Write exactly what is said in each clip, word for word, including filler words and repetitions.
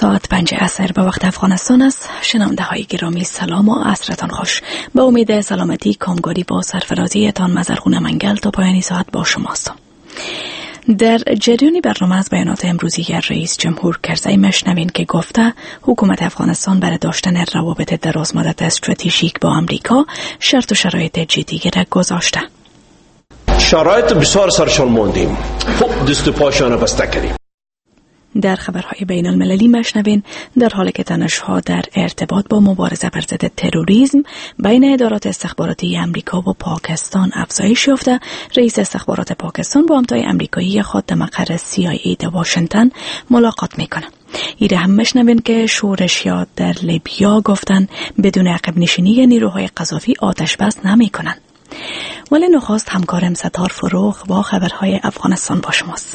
ساعت پنج عصر به وقت افغانستان است. شنونده های گرامی سلام و عصرتان خوش. به امید سلامتی کامگاری با سرفرازیتان مزرغون منگل تا پایانی ساعت با شماست. در جریان برنامه از بیانات امروزی رئیس جمهور کرزی مشنوین که گفته حکومت افغانستان برای داشتن روابط درازمدت استراتژیک با امریکا شرط و شرایط جدی را گذاشته. شرایط بسیار سرشان ماندیم، خوب دست و پاشان بسته کردیم. در خبرهای بین المللی مشنوین در حالی که تنش‌ها در ارتباط با مبارزه بر ضد تروریسم بین ادارات استخباراتی امریکا و پاکستان افزایش یافته، رئیس استخبارات پاکستان با همتای امریکایی خود در مقر سی آی ای در واشنگتن ملاقات میکنه. ایره هم مشنوین که شورشیات در لیبیا گفتن بدون عقب نشینی نیروهای قذافی آتش بس نمیکنن. ولی نخست همکارم ستار فروغ با خبرهای افغانستان با شماست.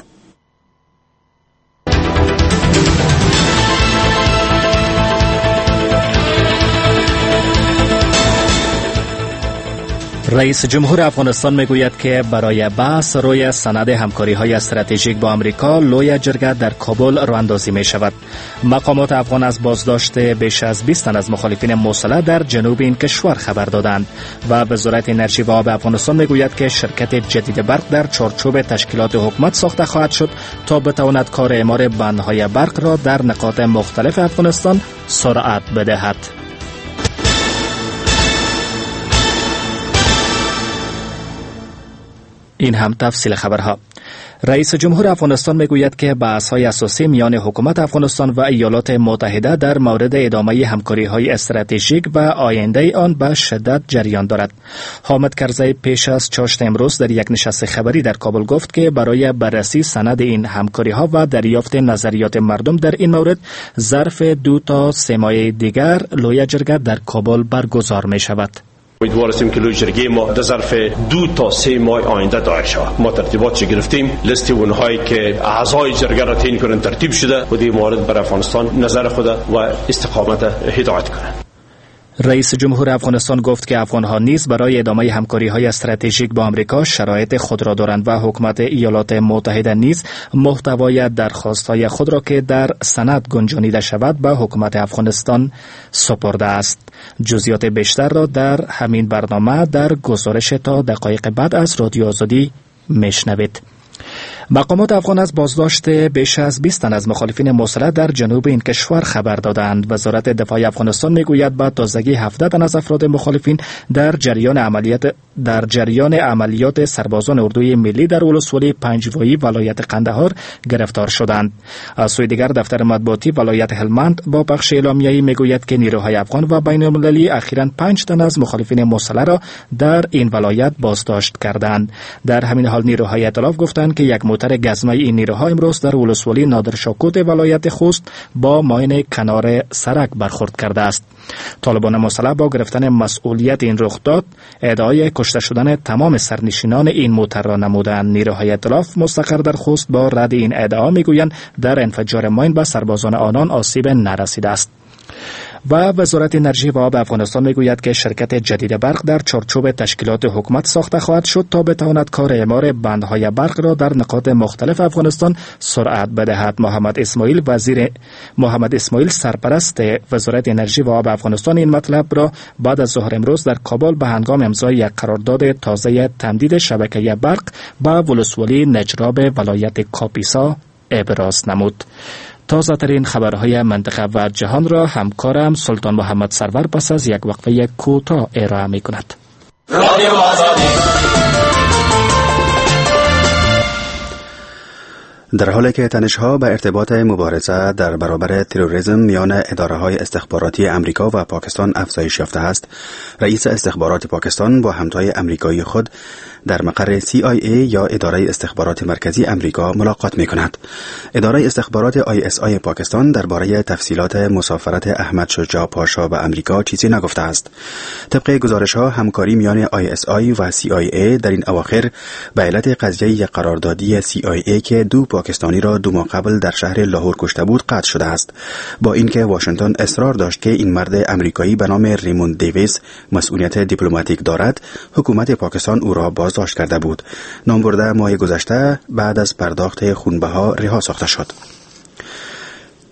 رئیس جمهور افغانستان میگوید که برای بحث روی سند همکاری‌های استراتژیک با آمریکا لوی جرگه در کابل راه‌اندازی می شود. مقامات افغان از بازداشت بیش از بیست تن از مخالفین مسلح در جنوب این کشور خبر دادند و وزارت انرژی و آب افغانستان میگوید که شرکت جدید برق در چارچوب تشکیلات حکومت ساخته خواهد شد تا بتواند کار اعمار بندهای برق را در نقاط مختلف افغانستان سرعت بدهد. این هم تفصیل خبرها. رئیس جمهور افغانستان میگوید که بحث‌های اساسی میان حکومت افغانستان و ایالات متحده در مورد ادامه همکاری‌های استراتژیک و آینده آن به شدت جریان دارد. حامد کرزی پیش از چاشت امروز در یک نشست خبری در کابل گفت که برای بررسی سند این همکاری‌ها و دریافت نظریات مردم در این مورد ظرف دو تا سه ماه دیگر لوی جرگه در کابل برگزار می‌شود. امیدوار هستیم که لوی جرگه ما در ظرف دو تا سه ماه آینده دایر شود. ما ترتیباتش گرفتیم، لیست اونهایی که اعضای جرگه را تعیین کردن ترتیب شده و در مورد بر افغانستان نظر خود و استقامت هدایت کنند. رئیس جمهور افغانستان گفت که افغانها نیز برای ادامه همکاری‌های استراتژیک با آمریکا شرایط خود را دارند و حکومت ایالات متحده نیز محتوای درخواست‌های خود را که در سند گنجانیده شود به حکومت افغانستان سپرده است. جزئیات بیشتر را در همین برنامه در گزارش تا دقایق بعد از رادیو آزادی میشنوید. مقامات افغان از بازداشت بیش از بیست تن از مخالفین مسلح در جنوب این کشور خبر دادند. وزارت دفاع افغانستان میگوید با تازگی هفده تن از افراد مخالفین در جریان عملیات در جریان عملیات سربازان اردوی ملی در ولسوالی پنجوایی ولایت قندهار گرفتار شدند. از سوی دیگر دفتر مطبوعاتی ولایت هلمند با بخش اعلامیه‌ای میگوید که نیروهای افغان و بین المللی اخیراً پنج تن از مخالفین مسلح را در این ولایت بازداشت کردند. در همین حال نیروهای ائتلاف گفتند که یک موتر گزمه این نیروها امروز در ولسوالی نادرشاکوت ولایت خوست با ماین کنار سرک برخورد کرده است. طالبان مسلح با گرفتن مسئولیت این رخداد ادعای کشته شدن تمام سرنشینان این موتر را نمودند. نیروهای ائتلاف مستقر در خوست با رد این ادعا میگویند در انفجار ماین به سربازان آنان آسیب نرسیده است. و وزارت انرژی و آب افغانستان میگوید که شرکت جدید برق در چارچوب تشکیلات حکومت ساخته خواهد شد تا بتواند کار اعمار بندهای برق را در نقاط مختلف افغانستان سرعت بدهد. محمد اسماعیل وزیر محمد اسماعیل سرپرست وزارت انرژی و آب افغانستان این مطلب را بعد از ظهر امروز در کابل به هنگام امضای یک قرارداد تازه تمدید شبکه برق به ولسوالی نجراب ولایت کاپیسا ابراز نمود. تازه ترین خبرهای منطقه و جهان را همکارم سلطان محمد سرور پس از یک وقفه کوتاه ارائه می کند. رادیو آزادی. در حالی که تنش‌ها به ارتباط مبارزه در برابر تروریسم میان اداره‌های استخباراتی امریکا و پاکستان افزایش یافته است، رئیس استخبارات پاکستان با همتای امریکایی خود در مقر سی آی ای یا اداره استخبارات مرکزی امریکا ملاقات می‌کند. اداره استخبارات آی اس آی پاکستان درباره تفصیلات مسافرت احمد شجاع پاشا به امریکا چیزی نگفته است. طبق گزارش‌ها همکاری میان آی اس آی و سی آی ای در این اواخر به علت قضیه قراردادی سی آی ای که دو پاکستانی را دو ماه قبل در شهر لاهور کشته بود قطع شده است، با اینکه واشنگتن اصرار داشت که این مرد امریکایی به نام ریموند دیویس مسئولیت دیپلماتیک دارد. حکومت پاکستان او را بازداشت کرده بود. نامبرده ماه گذشته بعد از پرداخت خونبها رها ساخته شد.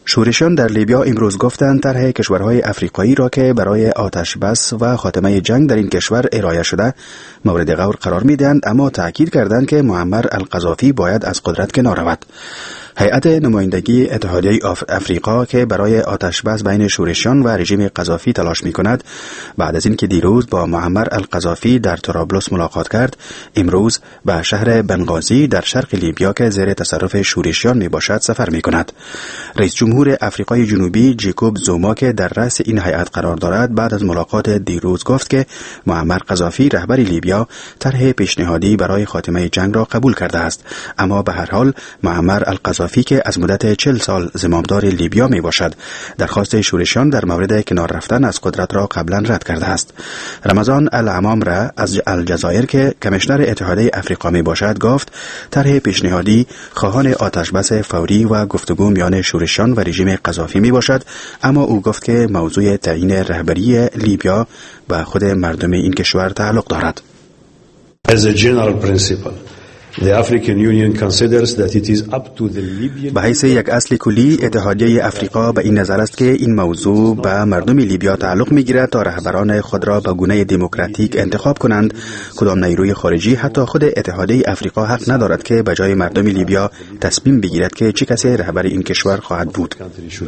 شورشیان در لیبیا امروز گفتند طرح کشورهای افریقایی را که برای آتش بس و خاتمه جنگ در این کشور ارائه شده مورد غور قرار می‌دهند، اما تأکید کردند که معمر القذافی باید از قدرت کنار رود. هیئت نمایندگی اتحادیه افریقا که برای آتش بس بین شورشیان و رژیم قذافی تلاش می‌کند، بعد از اینکه دیروز با معمر القذافی در طرابلس ملاقات کرد، امروز به شهر بنغازی در شرق لیبیا که زیر تصرف شورشیان میباشد سفر می‌کند. رئیس جمهور افریقای جنوبی جیکوب زوما که در رأس این هیئت قرار دارد، بعد از ملاقات دیروز گفت که معمر قذافی رهبر لیبیا طرح پیشنهادی برای خاتمه جنگ را قبول کرده است، اما به هر حال معمر القذافی که از مدت چهل سال زمامدار لیبیا می باشد درخواست شورشیان در مورد کنار رفتن از قدرت را قبلا رد کرده است. رمضان العمام را از الجزایر که کمیشنر اتحادیه افریقا می باشد گفت طرح پیشنهادی خواهان آتش بس فوری و گفتگو میان شورشیان و رژیم قذافی می باشد، اما او گفت که موضوع تعیین رهبری لیبیا به خود مردم این کشور تعلق دارد. As a general principle, the African Union considers that it is up to the Libyan. به حیث یک اصل کلی، اتحادیه افریقا به این نظر است که این موضوع به مردم لیبیا تعلق می‌گیرد تا رهبران خود را به گونه دموکراتیک انتخاب کنند. کدام نیروی خارجی، حتی خود اتحادیه افریقا، حق ندارد که به جای مردم لیبیا تصمیم بگیرد که چه کسی رهبر این کشور خواهد بود.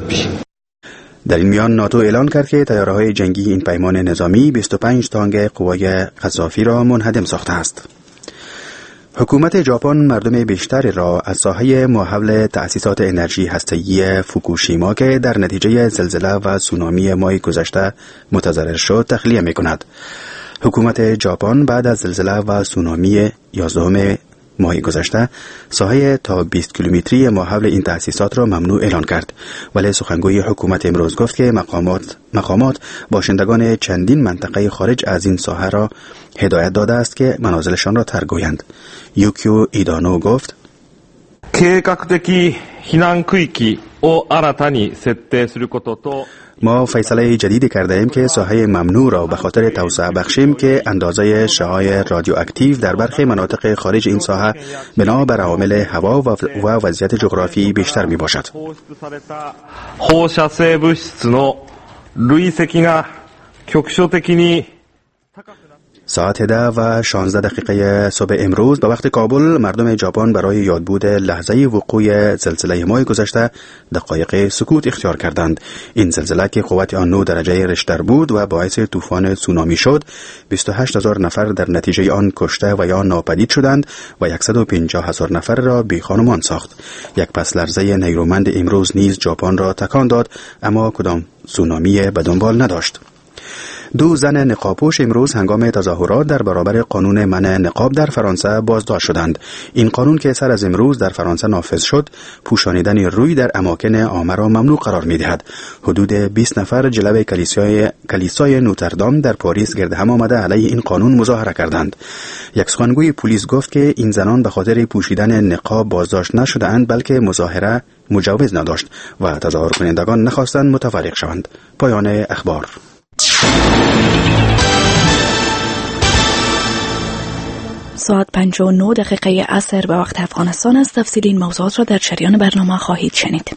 در این میان ناتو اعلان کرد که تیاره‌های جنگی این پیمان نظامی بیست و پنج تانک قوای قذافی را منهدم ساخته است. حکومت ژاپن مردم بیشتری را از ساحه ماحول تأسیسات انرژی هسته‌ای فوکوشیما که در نتیجه زلزله و سونامی ماه گذشته متضرر شد تخلیه می‌کند. حکومت ژاپن بعد از زلزله و سونامی یازدهم ماه گذشته ساحه تا بیست کیلومتری ماحول این تأسیسات را ممنوع اعلان کرد، ولی سخنگوی حکومت امروز گفت که مقامات مقامات باشندگان چندین منطقه خارج از این ساحه را هدایت داده است که منازلشان را ترک گویند. یوکیو ایدانو گفت: 計画的避難区域を新たに設定することと ما فیصله جدیدی کرده ایم که ساحه ممنوع را به خاطر توسعه بخشیم که اندازه شعاع رادیواکتیو در برخی مناطق خارج این ساحه بنا بر عوامل هوا و وضعیت جغرافی بیشتر می باشد. 放射性物質の累積が局所的に ساعت ده و شانزده دقیقه صبح امروز به وقت کابل مردم ژاپن برای یادبود لحظه وقوع زلزله ماه گذشته دقایق سکوت اختیار کردند. این زلزله که قوت آن نه درجه ریشتر بود و باعث طوفان سونامی شد، بیست و هشت هزار نفر در نتیجه آن کشته و یا ناپدید شدند و صد و پنجاه هزار نفر را بی خانمان ساخت. یک پس لرزه نیرومند امروز نیز ژاپن را تکان داد، اما کدام سونامی به دنبال نداشت. دو زن نقابپوش امروز هنگام تظاهرات در برابر قانون منع نقاب در فرانسه بازداشت شدند. این قانون که سر از امروز در فرانسه نافذ شد، پوشانیدن روی در اماکن عامه را ممنوع قرار می‌دهد. حدود بیست نفر جلوی کلیسای کلیسای نوتردام در پاریس گرد هم آمده علیه این قانون مظاهره کردند. یک سخنگوی پلیس گفت که این زنان به خاطر پوشیدن نقاب بازداشت نشده‌اند، بلکه مظاهره مجوز نداشت و تظاهر کنندگان نخواستند متفرق شوند. پایان اخبار. ساعت پنج و نه دقیقه عصر به وقت افغانستان است. تفصیل این موضوعات را در جریان برنامه خواهید شنید.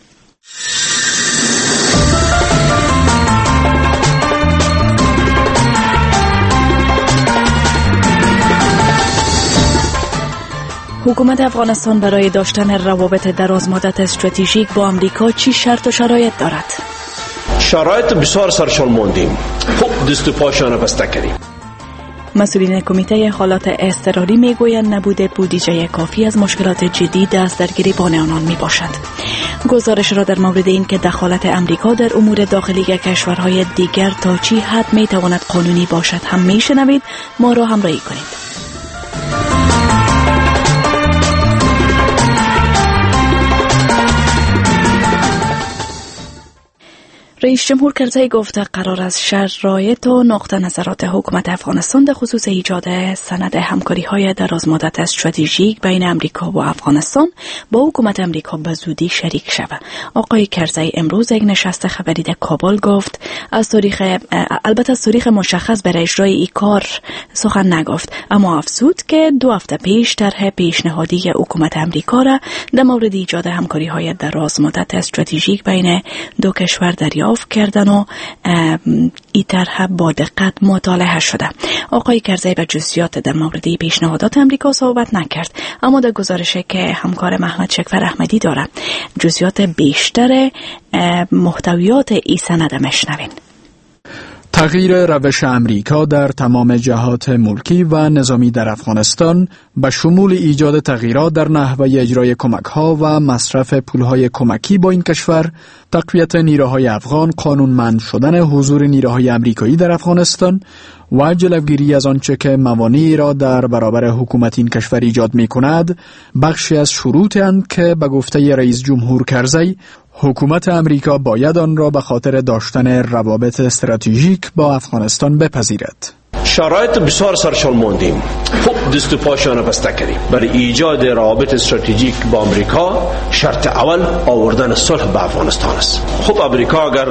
حکومت افغانستان برای داشتن روابط درازمدت استراتژیک با آمریکا چی شرط و شرایط دارد؟ شرایط بسیار سرشان ماندیم. خب دست و پاشان بسته کردیم. مسئولین کمیته حالات اضطراری میگویند نبود بودجه کافی از مشکلات جدی دست در گریبان آنان می باشد. گزارش را در مورد این که دخالت امریکا در امور داخلی کشورهای دیگر تا چی حد می تواند قانونی باشد هم می شنوید. ما را همراهی کنید. رئیس جمهور کرزی گفته قرار است شرایط و نقطه نظرات حکومت افغانستان در خصوص ایجاد سند همکاری‌های درازمدت استراتژیک بین امریکا و افغانستان با حکومت امریکا به زودی شریک شود. آقای کرزی امروز یک نشست خبری در کابل گفت از تاریخ البته از تاریخ مشخص برای اجرای این کار سخن نگفت، اما افزود که دو هفته پیش طرح پیشنهادی حکومت امریکا را در مورد ایجاد همکاری‌های درازمدت استراتژیک بین دو کشور دریافت کردن و این طرح با دقت مطالعه شده. آقای کرزی به جزئیات در مورد پیشنهادات امریکا صحبت نکرد، اما در گزارشی که همکار محمد شکفر احمدی داره جزئیات بیشتر محتویات این سند مشنوین. تغییر روش امریکا در تمام جهات ملکی و نظامی در افغانستان به شمول ایجاد تغییرات در نحوه اجرای کمک‌ها و مصرف پول‌های کمکی با این کشور، تقویت نیروهای افغان، قانونمند شدن حضور نیروهای امریکایی در افغانستان و جلوگیری از آنچه که موانعی را در برابر حکومت این کشور ایجاد می‌کند، بخشی از شروطند که به گفته رئیس جمهور کرزی حکومت امریکا باید آن را به خاطر داشتن روابط استراتژیک با افغانستان بپذیرد. شرایط بسیار سرشان ماندیم. خب دست و پاشان بسته کردیم. برای ایجاد روابط استراتژیک با امریکا شرط اول آوردن صلح به افغانستان است. خب امریکا اگر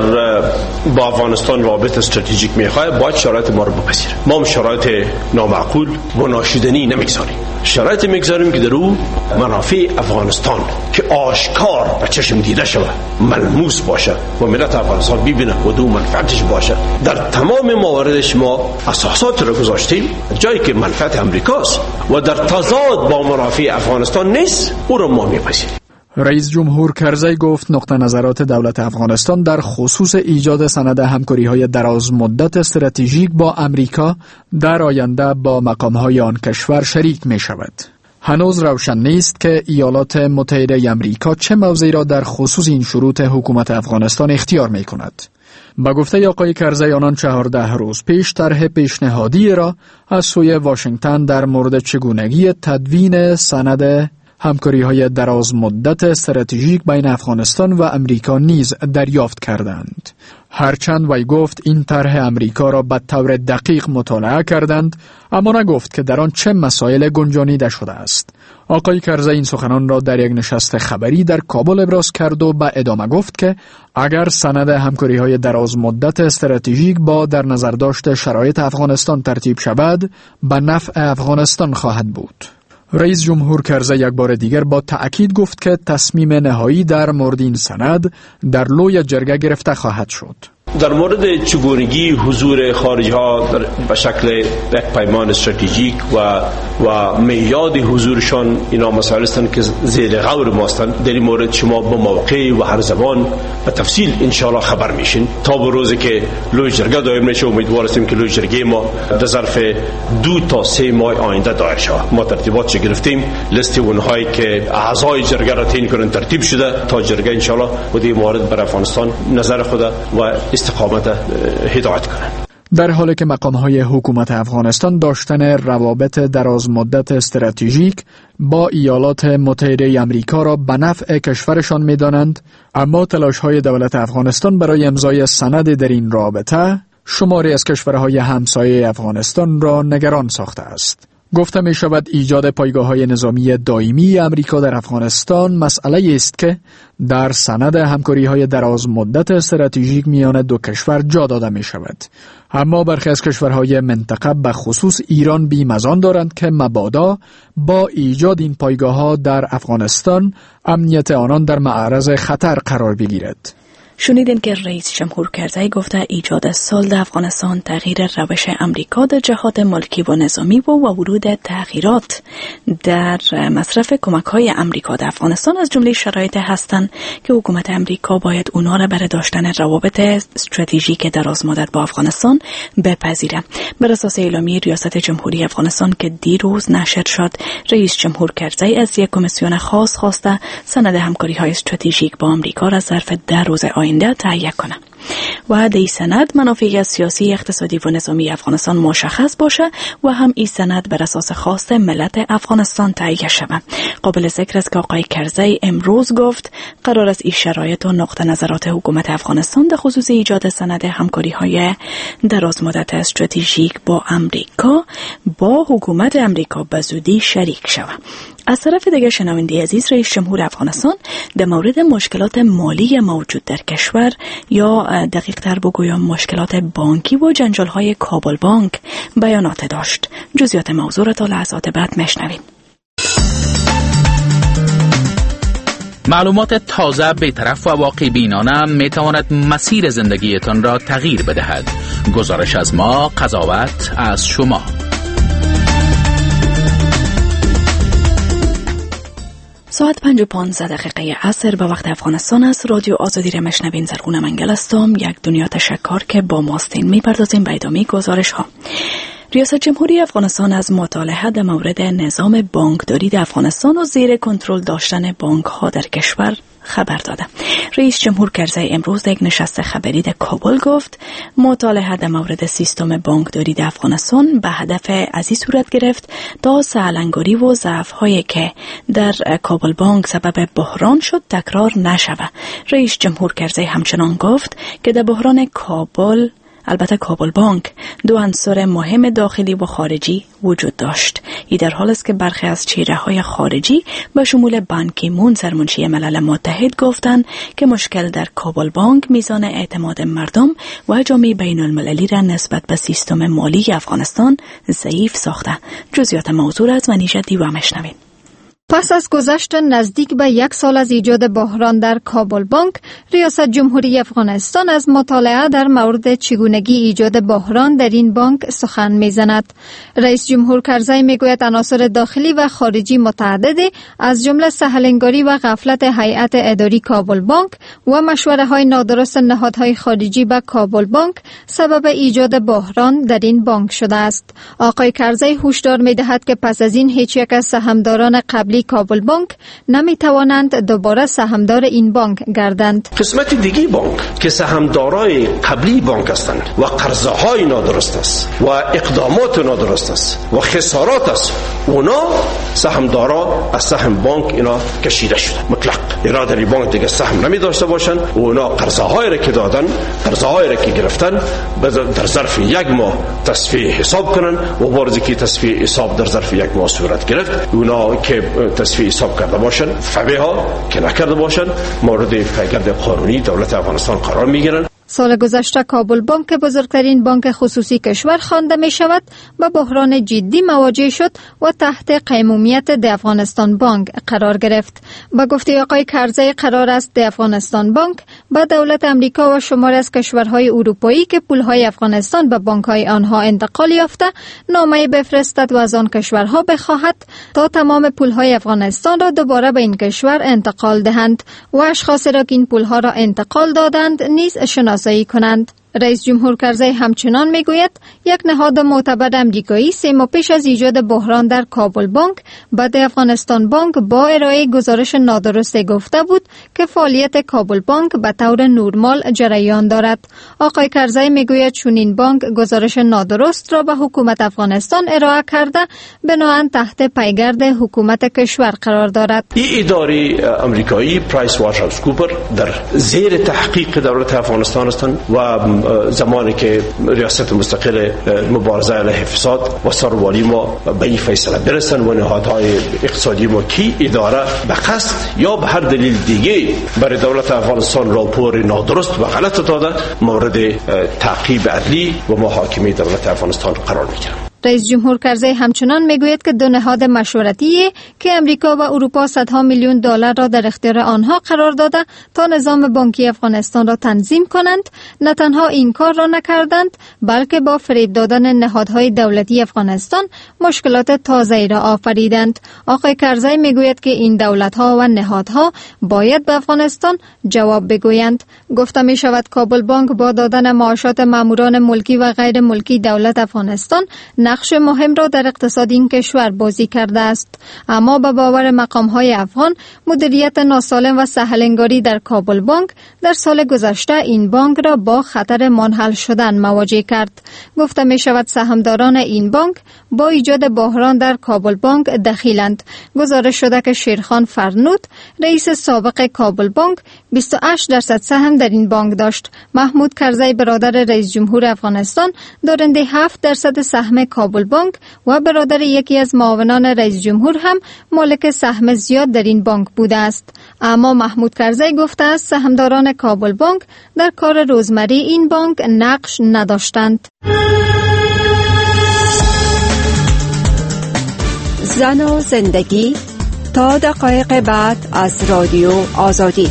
با افغانستان روابط استراتژیک میخواد باید شرایط ما رو بپذیره. ما هم شرایط نامعقول و ناشیدنی نمیگذاریم. شرایط میگذاریم که در او منافع افغانستان که آشکار به چشم دیده شود، ملموس باشه و ملت افغانستان ببینه و دو منفعتش باشه. در تمام مواردش ما اساسات را گذاشتیم جایی که منفعت امریکاست و در تضاد با منافع افغانستان نیست، او را ما میپذیریم. رئیس جمهور کرزی گفت نقطه نظرات دولت افغانستان در خصوص ایجاد سند همکاری‌های دراز مدت استراتژیک با امریکا در آینده با مقام‌های آن کشور شریک می‌شود. هنوز روشن نیست که ایالات متحده امریکا چه موضعی را در خصوص این شروط حکومت افغانستان اختیار می‌کند. با گفته آقای کرزی آنان چهارده روز پیش طرح پیشنهادی را از سوی واشنگتن در مورد چگونگی تدوین سند همکاری‌های دراز مدت استراتژیک بین افغانستان و امریکا نیز دریافت کردند. هرچند وی گفت این طرح امریکا را به طور دقیق مطالعه کردند، اما نگفت که در آن چه مسائل گنجانیده شده است. آقای کرزی این سخنان را در یک نشست خبری در کابل ابراز کرد و به ادامه گفت که اگر سند همکاری‌های دراز مدت استراتژیک با در نظر داشت شرایط افغانستان ترتیب شود، به نفع افغانستان خواهد بود. رئیس جمهور کرزی یک بار دیگر با تأکید گفت که تصمیم نهایی در مورد این سند در لوی جرگه گرفته خواهد شد. در مورد چگونگی حضور خارجی ها به شکل یک پیمان استراتژیک و و میعاد حضورشان اینا مسائل هستند که زیر غور ما هستند. در این مورد شما با موقع و هر زبان به تفصیل ان شاء الله خبر میشین تا به روزی که لوی جرگه دایر میشه. امیدوار هستیم که لوی جرگه ما در ظرف دو تا سه ماه آینده دایر شود. ما ترتیبات گرفتیم، لیست اونهایی که اعضای جرگه را تعیین کنن ترتیب شده تا جرگه ان شاء الله و در مورد بر افغانستان نظر خود و استقامت هدایت کنند. در حالی که مقام‌های حکومت افغانستان داشتن روابط دراز مدت استراتژیک با ایالات متحده امریکا را به نفع کشورشان می‌دانند، اما تلاش‌های دولت افغانستان برای امضای سند در این رابطه شماری از کشورهای همسایه افغانستان را نگران ساخته است. گفته می شود ایجاد پایگاه‌های نظامی دائمی امریکا در افغانستان مسئله است که در سند همکاری‌های دراز مدت استراتژیک میان دو کشور جا داده می شود. اما برخی از کشورهای منطقه به خصوص ایران بیم از آن دارند که مبادا با ایجاد این پایگاه‌ها در افغانستان امنیت آنان در معرض خطر قرار بگیرد. شنیدین که رئیس جمهور کرزی گفته ایجاد صلح در افغانستان تغییر روش امریکا در جهات ملکی و نظامی و ورود تغییرات در مصرف کمک‌های امریکا در افغانستان از جمله شرایط هستند که حکومت امریکا باید اونا را برای داشتن روابط استراتژیک درازمدت با افغانستان بپذیره. بر اساس اعلامیه ریاست جمهوری افغانستان که دیروز نشر شد، رئیس جمهور کرزی از یک کمیسیون خاص خواسته سند همکاری‌های استراتژیک با امریکا را ظرف ده روز آینده تهیه کنه. و دی سند منافع سیاسی، اقتصادی و نظامی افغانستان مشخص باشه و هم این سند بر اساس خواست ملت افغانستان تهیه شود. قابل ذکر است که آقای کرزی امروز گفت قرار است این شرایط و نقطه نظرات حکومت افغانستان در خصوص ایجاد سند همکاری‌های دراز مدت استراتژیک با امریکا با حکومت امریکا به زودی شریک شود. از طرف دیگر شنونده عزیز، رئیس جمهور افغانستان در مورد مشکلات مالی موجود در کشور یا دقیق تر بگویم مشکلات بانکی و جنجال‌های کابل بانک بیانات داشت. جزئیات موضوع را تا لحظات بعد میشنویم. معلومات تازه، بی‌طرف و واقع بینانه می تواند مسیر زندگیتان را تغییر بدهد. گزارش از ما، قضاوت از شما. ساعت پنج و پانزده دقیقه عصر به وقت افغانستان است. رادیو آزادی را مشنوین. زرغون منگل هستم. یک دنیا تشکر که با ماستین میپردازیم به ادامه گزارش ها. ریاست جمهوری افغانستان از مطالعه در مورد نظام بانکداری در افغانستان و زیر کنترل داشتن بانک ها در کشور خبر داده. رئیس جمهور کرزی امروز در یک نشست خبری در کابل گفت مطالعه در مورد سیستم بانکداری در افغانستان به هدف از این صورت گرفت تا سالنگاری و ضعف‌هایی که در کابل بانک سبب بحران شد تکرار نشود. رئیس جمهور کرزی همچنان گفت که در بحران کابل البته کابل بانک دو عنصر مهم داخلی و خارجی وجود داشت. این در حال است که برخی از چهره‌های خارجی به شمول بان کی مون سرمنشی ملل متحد گفتند که مشکل در کابل بانک میزان اعتماد مردم و جامعه بین المللی را نسبت به سیستم مالی افغانستان ضعیف ساخته. جزئیات موضوع از منیژه دیوا مشنوید. پس از گذشت نزدیک به یک سال از ایجاد بحران در کابل بانک، ریاست جمهوری افغانستان از مطالعه در مورد چگونگی ایجاد بحران در این بانک سخن می‌زند. رئیس جمهور کرزی میگوید عناصر داخلی و خارجی متعددی از جمله سهلنگاری و غفلت هیئت اداری کابل بانک و مشوره‌های نادرست نهادهای خارجی به کابل بانک سبب ایجاد بحران در این بانک شده است. آقای کرزی هشدار می‌دهد که پس از این هیچ یک از سهامداران قبلی کابل بانک نمی توانند دوباره سهامدار این بانک گردند. قسمت دیگی بانک که سهامدارای قبلی بانک هستند و قرضهای نادرست است و اقدامات نادرست است و خسارات است، اونا سهامدارا از سهم بانک اینا کشیده شده مطلق. اینا در این بانک دیگه سهم نمی داشته باشند. اونا قرضهای را که دادن، قرضهای را که گرفتن در ظرف یک ماه تصفیه حساب کنن و بارزی که تصفیه حساب در ظرف یک ماه صورت گرفت، اونا که تصفیه حساب کرده باشن، فبه ها که نکرده باشن، مورد پیگرد قانونی دولت افغانستان قرار میگیرن. سال گذشته کابل بانک که بزرگترین بانک خصوصی کشور خوانده می شود با بحران جدی مواجه شد و تحت قیمومیت د افغانستان بانک قرار گرفت. با گفته آقای کرزی قرار است د افغانستان بانک با دولت امریکا و شمار از کشورهای اروپایی که پولهای افغانستان به بانکهای آنها انتقال یافته نامه بفرستد و از آن کشورها بخواهد تا تمام پولهای افغانستان را دوباره به این کشور انتقال دهند و اشخاصی را که این پولها را انتقال دادند نیز شناسایی کنند. رئیس جمهور کرزی همچنان میگوید یک نهاد معتبر امریکایی سه ماه پیش از ایجاد بحران در کابل بانک بعد افغانستان بانک با ارائه گزارش نادرست گفته بود که فعالیت کابل بانک به طور نورمال جریان دارد. آقای کرزی میگوید چون این بانک گزارش نادرست را به حکومت افغانستان ارائه کرده بناهن تحت پیگرد حکومت کشور قرار دارد. این اداره امریکایی پرایس واترهاوس کوپر در زیر تحقیق دولت افغانستان هستند و زمانی که ریاست مستقل مبارزه علیه فساد و سروالی ما به این فیصله برسن و نهادهای اقتصادی ما کی اداره به قصد یا به هر دلیل دیگه برای دولت افغانستان راپور نادرست و غلط داده مورد تعقیب عدلی و محاکمه دولت افغانستان قرار میگیرند. رئیس جمهور کرزی همچنان میگوید که دو نهاد مشورتی که امریکا و اروپا صدها میلیون دلار را در اختیار آنها قرار داده تا نظام بانکی افغانستان را تنظیم کنند نه تنها این کار را نکردند بلکه با فریب دادن نهادهای دولتی افغانستان مشکلات تازه‌ای را آفریدند. آقای کرزی میگوید که این دولت‌ها و نهادها باید به افغانستان جواب بگویند. گفته می شود کابل بانک با دادن معاشات ماموران ملکی و غیر ملکی دولت افغانستان نقش مهم را در اقتصاد این کشور بازی کرده است. اما به باور مقام‌های افغان، مدیریت ناسالم و سهل‌انگاری در کابل بانک در سال گذشته این بانک را با خطر منحل شدن مواجه کرد. گفته می شود سهامداران این بانک با ایجاد بحران در کابل بانک دخیلند. گزارش شده که شیرخان فرنود، رئیس سابق کابل بانک، بیست و هشت درصد سهم در این بانک داشت. محمود کرزی برادر رئیس جمهور افغانستان دارنده هفت درصد سهم کابل بانک و برادر یکی از معاونان رئیس جمهور هم مالک سهم زیاد در این بانک بوده است. اما محمود کرزی گفته است سهامداران کابل بانک در کار روزمره این بانک نقش نداشتند. زن و زندگی تا دقایق بعد از رادیو آزادی.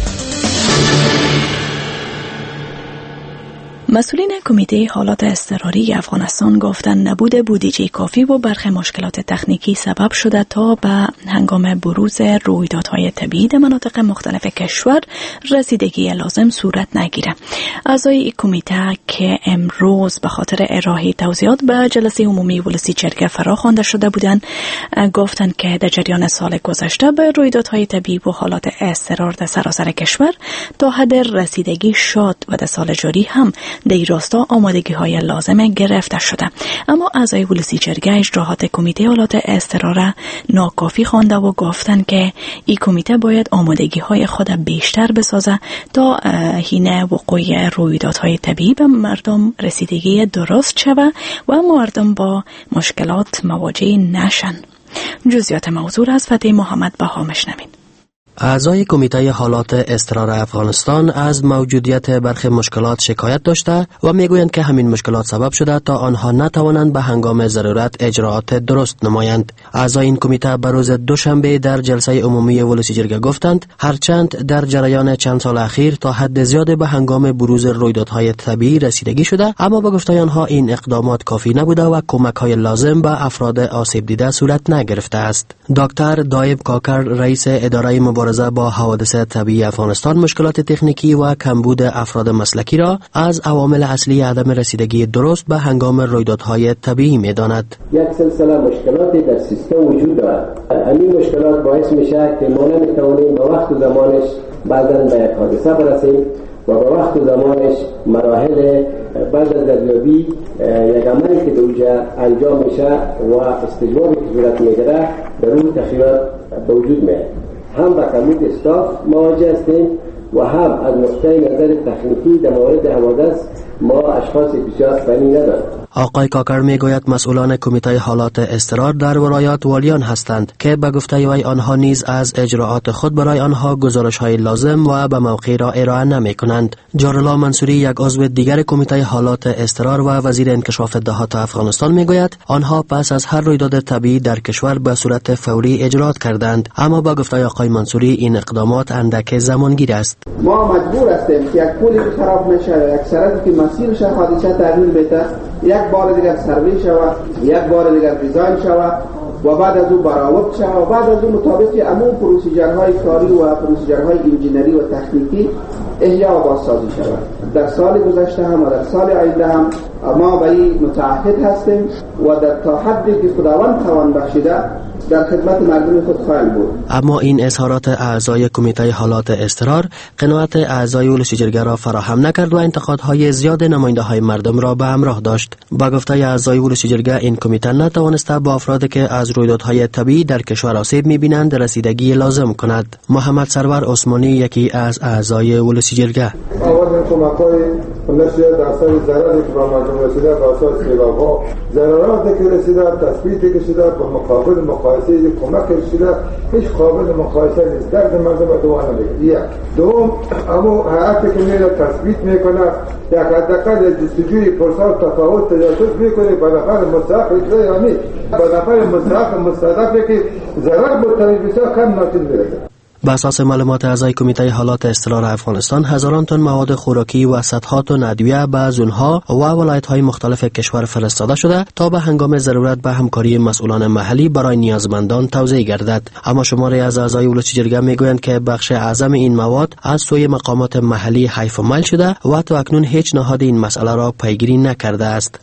مسئولین کمیته حالات اضطراری افغانستان گفتند نبود بودجه کافی و برخی مشکلات تکنیکی سبب شده تا به هنگام بروز رویدادهای طبیعی در مناطق مختلف کشور رسیدگی لازم صورت نگیره. اعضای کمیته که امروز به خاطر ارائه توضیحات به جلسه عمومی ولسی جرگه فراخوانده شده بودند، گفتند که در جریان سال گذشته به رویدادهای طبیعی و حالات اضطرار در سراسر کشور تا حد رسیدگی شد و در سال جاری هم در این راستا آمادگی های لازم گرفته شده. اما اعضای ولسی جرگه اجراءات کمیته حالات اضطرار ناکافی خوانده و گفتند که این کمیته باید آمادگی های خود بیشتر بسازه تا حین وقوع رویدادهای طبیعی به مردم رسیدگی درست شود و مردم با مشکلات مواجه نشن. جزئیات موضوع از فتح محمد بها مشنوین. اعضای کمیته حالات اضطرار افغانستان از موجودیت برخی مشکلات شکایت داشته و میگویند که همین مشکلات سبب شده تا آنها نتوانند به هنگام ضرورت اجراعات درست نمایند. اعضای این کمیته به روز دوشنبه در جلسه عمومی ولسی جرگه گفتند هرچند در جریان چند سال اخیر تا حد زیادی به هنگام بروز رویدادهای طبیعی رسیدگی شده، اما با گفته آنها این اقدامات کافی نبوده و کمک‌های لازم به افراد آسیب دیده صورت نگرفته است. دکتر دایب کاکر، رئیس اداره مبارزه با حوادث طبیعی افغانستان، مشکلات تکنیکی و کمبود افراد مسلکی را از عوامل اصلی عدم رسیدگی درست به هنگام رویدادهای طبیعی می‌داند. یک سلسله مشکلاتی در سیستم وجود دارد. این مشکلات باعث میشه که ما نمیتوانیم به وقت و زمانش بعداً به یک حادثه برسیم و به وقت و زمانش مراحل بعد از دریابی یک عملی که دوجه انجام میشه و استجوابی که صورت میگیره در اون تخییرات به وجود میاد. هم با کمبود استاف مواجه هستیم و هم از نقطه نظر تکنیکی در مورد حوادث ما اشخاص بسیار فنی نداریم. آقای کاکر میگوید مسئولان کمیته حالات اضطرار در ولایات والیان هستند که به گفته وی آنها نیز از اجراعات خود برای آنها گزارش‌های لازم و به موقع را ارائه نمی‌کنند. جارالله منصوری، یک عضو دیگر کمیته حالات اضطرار و وزیر انکشاف دهات افغانستان، میگوید آنها پس از هر رویداد طبیعی در کشور به صورت فوری اجراعات کردند، اما با گفته آقای منصوری این اقدامات اندک زمانگیر است. ما مجبور هستیم که یک پلی که خراب نشه، یک سرکی که مسیرش حادثه تغییر بده، یک بار دیگر سروی شود، یک بار دیگر دیزاین شود و بعد از او برآورد شود و بعد از او مطابق امون پروسیجرهای کاری و پروسیجرهای انجینری و تکنیکی احیا و بازسازی شود. در سال گذشته هم و در سال آینده هم ما به این متعهد هستیم و در تا حدی که خداوند توان بخشیده در خدمت مردم خود خواهیم بود. اما این اظهارات اعضای کمیته حالات اضطرار قناعت اعضای ولسی جرگه را فراهم نکرد و انتقادهای زیاد نماینده‌های مردم را به همراه داشت. با گفته اعضای ولسی جرگه این کمیته نتوانسته با افرادی که از رویدادهای طبیعی در کشور آسیب می‌بینند رسیدگی لازم کند. محمد سرور عثمانی، یکی از اعضای ولسی جرگه: آوردن کمک‌های نشه در سر ضرری که به مردم رسیده به اساس سیلاب‌ها، ضراراتی که رسیده، تثبیتی که شده با مقابل مقایسه کمک رسیده، هیچ قابل مقایسه نیست. درد مردم دوام نمیگه. یک دوم، اما هیئتی که میره تثبیت میکنه یک حداقل جستجوی پرسان تفاوت تجسس میکنه به نفر مستحق اجرایی، به نفر مستحق مستهدفی که ضرر مرتکب بسیار کم ناتیج میرسه. به اساس معلومات اعضای کمیته حالات اضطرار افغانستان، هزاران تن مواد خوراکی و صدها تن ادویه به زونها و ولایت‌های مختلف کشور فرستاده شده تا به هنگام ضرورت به همکاری مسئولان محلی برای نیازمندان توزیع گردد. اما شماری از اعضای ولسی جرگه میگویند که بخش اعظم این مواد از سوی مقامات محلی حیف و میل شده و تا اکنون هیچ نهاد این مسئله را پیگیری نکرده است.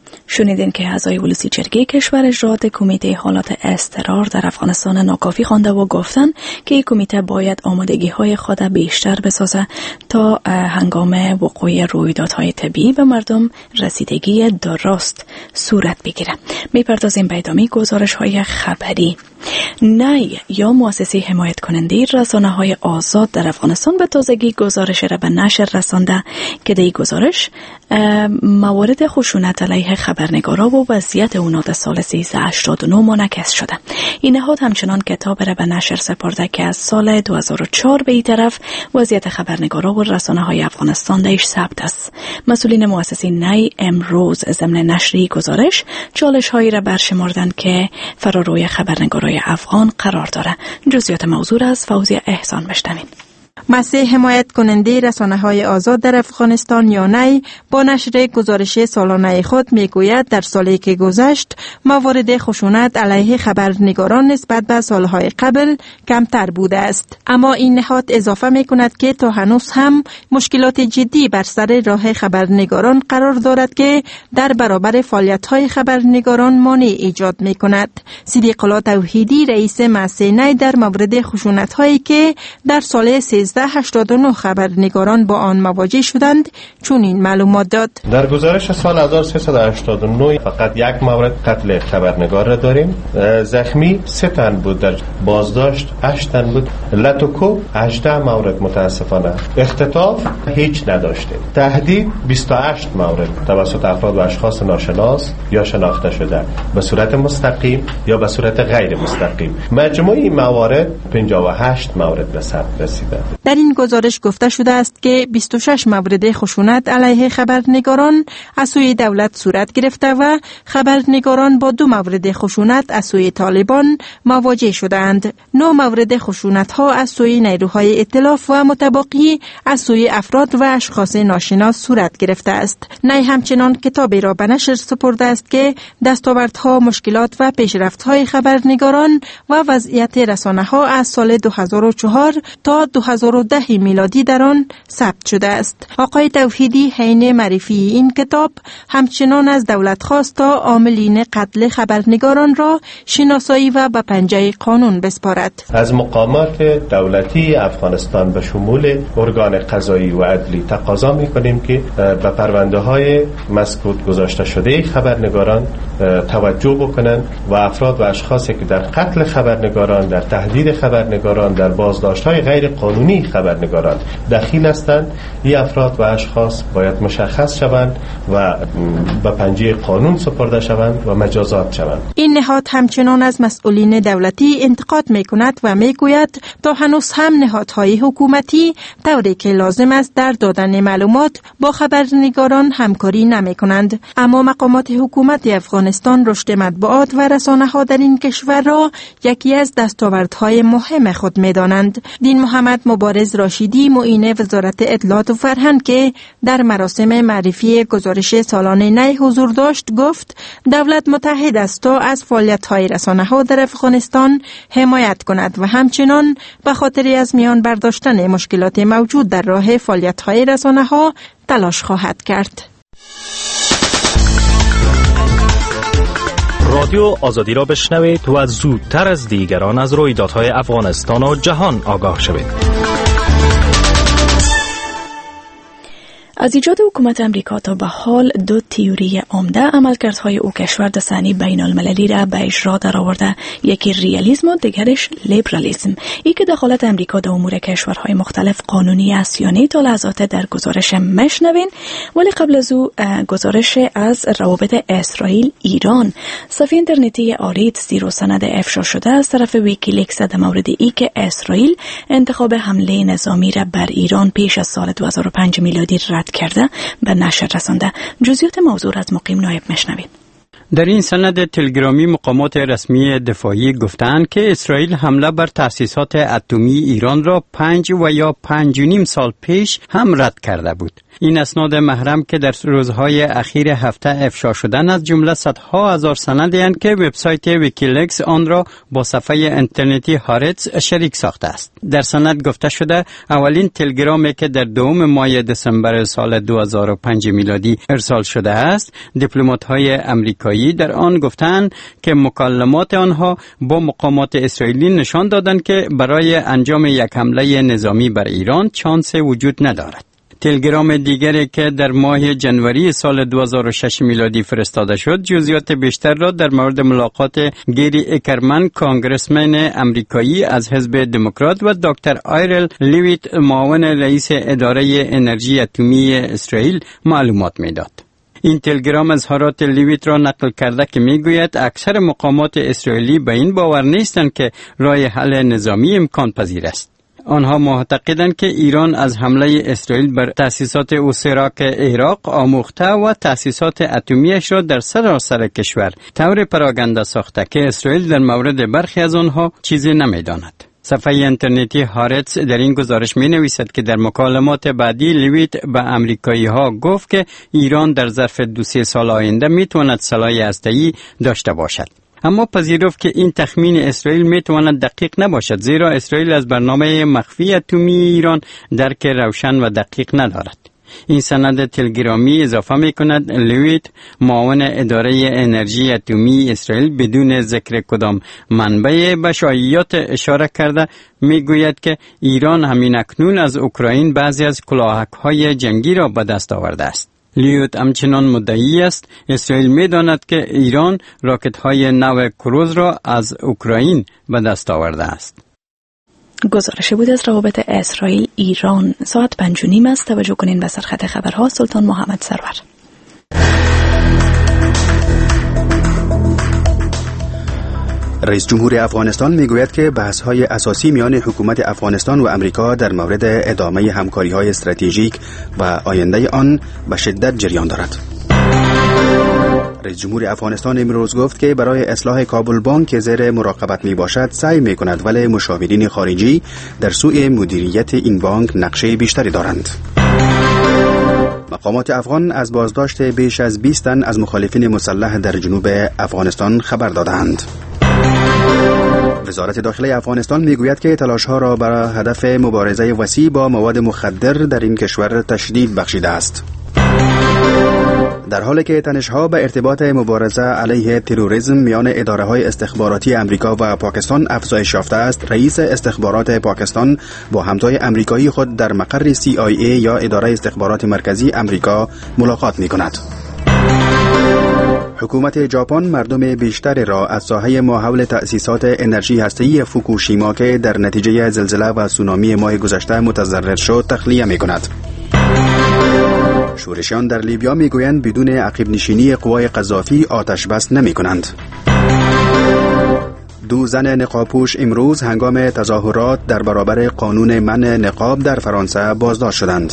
شنیدین که اعضای ولسی جرگه کشور اجرات کمیته حالات اضطرار در افغانستان ناکافی خوانده و گفتن که این کمیته باید آمادگی های خود بیشتر بسازه تا هنگام وقوع رویدادهای طبیعی و مردم رسیدگی درست صورت بگیره. میپردازیم به ادامه گزارش های خبری. نی یا مؤسسه حمایت کننده رسانه های آزاد در افغانستان به تازگی گزارش را به نشر رسانده که در این گزارش موارد خشونت علیه خبرنگارا و وضعیت اونا در سال سیزده هشتاد و نه منعکس شده. این نهاد همچنان کتاب را به نشر سپرده که از سال دو هزار و چهار به این طرف وضعیت خبرنگارا و رسانه های افغانستان درش ثبت است. مسئولین مؤسسه نی امروز ضمن نشر گزارش چالش هایی را برشمردند که فراروی خبرنگارای افغان قرار داره. جزئیات موضوع از فوزیه احسان بشنوین. مسئله حمایت کننده رسانه های آزاد در افغانستان یا نی با نشر گزارش سالانه خود میگوید در سالی که گذشت موارد خشونت علیه خبرنگاران نسبت به سالهای قبل کمتر بوده است. اما این نهاد اضافه می کند که تا هنوز هم مشکلات جدی بر سر راه خبرنگاران قرار دارد که در برابر فعالیت های خبرنگاران مانع ایجاد می کند. صدیق الله توحیدی رئیس مسئله نی در مورد خشونت هایی که در سال سیزده هشتاد و نه خبرنگاران با آن مواجه شدند چون این معلومات داد. در گزارش سال هزار و سیصد و هشتاد و نه فقط یک مورد قتل خبرنگار را داریم. زخمی سه تن بود، در بازداشت هشت تن بود، لتوکو هجده مورد متاسفانه، اختطاف هیچ نداشتیم، تهدید بیست و هشت مورد توسط افراد و اشخاص ناشناس یا شناخته شده به صورت مستقیم یا به صورت غیر مستقیم. مجموع این موارد پنجاه و هشت مورد به ثبت رسیده. در این گزارش گفته شده است که بیست و شش مورد خشونت علیه خبرنگاران از سوی دولت صورت گرفته و خبرنگاران با دو مورد خشونت از سوی طالبان مواجه شدند. نه مورد خشونت ها از سوی نیروهای ائتلاف و متباقی از سوی افراد و اشخاص ناشناس صورت گرفته است. نی همچنان کتابی را به نشر سپرده است که دستاوردها، مشکلات و پیشرفت‌های خبرنگاران و وضعیت رسانه‌ها از سال دو هزار و چهار تا دو هزار و ده میلادی در آن ثبت شده است. آقای توحیدی حین معرفی این کتاب همچنان از دولت خواست تا عاملین قتل خبرنگاران را شناسایی و به پنجه قانون بسپارد. از مقامات دولتی افغانستان به شمول ارگان قضایی و عدلی تقاضا می‌کنیم که به پرونده های مسکوت گذاشته شده خبرنگاران توجه بکنند و افراد و اشخاصی که در قتل خبرنگاران، در تهدید خبرنگاران، در بازداشت‌های غیر قانونی خبرنگاران دخیل هستند، این افراد و اشخاص باید مشخص شوند و به پنجه قانون سپرده شوند و مجازات شوند. این نهاد همچنان از مسئولین دولتی انتقاد می‌کند و می‌گوید تا هنوز هم نهادهای حکومتی طوری که لازم است در دادن معلومات با خبرنگاران همکاری نمی‌کنند. اما مقامات حکومت افغانستان رشد مطبوعات و رسانه‌ها در این کشور را یکی از دستاوردهای مهم خود می‌دانند. دین محمد مبارز راشدی معین وزارت اطلاعات و فرهنگ که در مراسم معرفی گزارش سالانه نی حضور داشت گفت دولت متحد است تا از فعالیت‌های رسانه‌ها در افغانستان حمایت کند و همچنان به خاطر از میان برداشتن مشکلات موجود در راه فعالیت‌های رسانه‌ها تلاش خواهد کرد. رادیو آزادی را بشنوید و زودتر از دیگران از رویدادهای افغانستان و جهان آگاه شوید. از ایجاد حکومت امریکا تا به حال دو تئوری عمده عملکردهای او کشور در صحنه بین المللی را به اجرا درآورده، یکی ریالیسم و دیگرش لیبرالیسم. ای که دخالت امریکا در امور کشورهای مختلف قانونی است یا نه تا لحظات در گزارش مشنوین. ولی قبل از او گزارش از روابط اسرائیل ایران. صفحه اینترنتی آرید زیر سند افشا شده از طرف ویکیلیکس در مورد ای که اسرائیل انتخاب حمله نظامی را بر ایران پیش از سال دو هزار و پنج میلادی رد کرده به نشر رسانده. جزئیات موضوع از مقیم نایب مشنوید. در این سند تلگرامی مقامات رسمی دفاعی گفتند که اسرائیل حمله بر تأسیسات اتمی ایران را پنج و یا پنج و نیم سال پیش هم رد کرده بود. این اسناد محرم که در روزهای اخیر هفته افشا شدن از جمله صدها هزار سندی اند که وبسایت ویکیلیکس آن را با صفحه اینترنتی هارتز شریک ساخته است. در سند گفته شده اولین تلگرامی که در دوم ماه دسامبر سال دو هزار و پنج میلادی ارسال شده است، دیپلمات‌های آمریکایی در آن گفتند که مکالمات آنها با مقامات اسرائیلی نشان دادند که برای انجام یک حمله نظامی بر ایران چانس وجود ندارد. تلگرام دیگری که در ماه جنوری سال دو هزار و شش میلادی فرستاده شد جزئیات بیشتر را در مورد ملاقات گری اکرمن کانگرسمن امریکایی از حزب دموکرات و دکتر آیرل لیویت معاون رئیس اداره انرژی اتمی اسرائیل معلومات میداد. این تلگرام اظهارات لیویت را نقل کرده که میگوید اکثر مقامات اسرائیلی به این باور نیستند که راه حل نظامی امکان پذیر است. آنها معتقدند که ایران از حمله اسرائیل بر تأسیسات اوسراک عراق آموخته و تأسیسات اتمیش را در سراسر کشور طور پراگنده ساخته که اسرائیل در مورد برخی از آنها چیزی نمیداند. صفحه اینترنتی هارتز در این گزارش می نویسد که در مکالمات بعدی لیویت به امریکایی ها گفت که ایران در ظرف دو سه سال آینده می تواند سلاح هسته‌ای داشته باشد. اما پذیرفت که این تخمین اسرائیل می تواند دقیق نباشد، زیرا اسرائیل از برنامه مخفی اتمی ایران درک روشن و دقیق ندارد. این سند تلگرامی اضافه می کند لیویت معاون اداره انرژی اتمی اسرائیل بدون ذکر کدام منبع به شایعات اشاره کرده می گوید که ایران همین اکنون از اوکراین بعضی از کلاهک های جنگی را به دست آورده است. لیوت همچنان مدعی است اسرائیل می داند که ایران راکت های نو کروز را از اوکراین به دست آورده است. گزارشی بود از روابط اسرائیل ایران. ساعت پنج و نیم است. توجه کنین به سرخط خبرها. سلطان محمد سرور. رئیس جمهور افغانستان میگوید که بحث‌های اساسی میان حکومت افغانستان و امریکا در مورد ادامه همکاری‌های استراتژیک و آینده آن به شدت جریان دارد. رئیس جمهور افغانستان امروز گفت که برای اصلاح کابل بانک که زیر مراقبت می باشد سعی می کند، ولی مشاورین خارجی در سوی مدیریت این بانک نقشه بیشتری دارند. مقامات افغان از بازداشت بیش از بیست تن از مخالفین مسلح در جنوب افغانستان خبر دادند. وزارت داخلی افغانستان میگوید که تلاش‌ها را برای هدف مبارزه وسیع با مواد مخدر در این کشور تشدید بخشیده است. در حالی که تنش‌ها به ارتباط مبارزه علیه تروریسم میان اداره‌های استخباراتی امریکا و پاکستان افزایش یافته است، رئیس استخبارات پاکستان با همتای امریکایی خود در مقر سی آی ای یا اداره استخبارات مرکزی امریکا ملاقات می‌کند. حکومت ژاپن مردم بیشتری را از ساحه ماحول تأسیسات انرژی هسته‌ای فوکوشیما که در نتیجه زلزله و سونامی ماه گذشته متضرر شد تخلیه می‌کند. شورشیان در لیبیا میگویند بدون عقب نشینی قوای قذافی آتش بس نمی کنند. دو زن نقابپوش امروز هنگام تظاهرات در برابر قانون منع نقاب در فرانسه بازداشت شدند.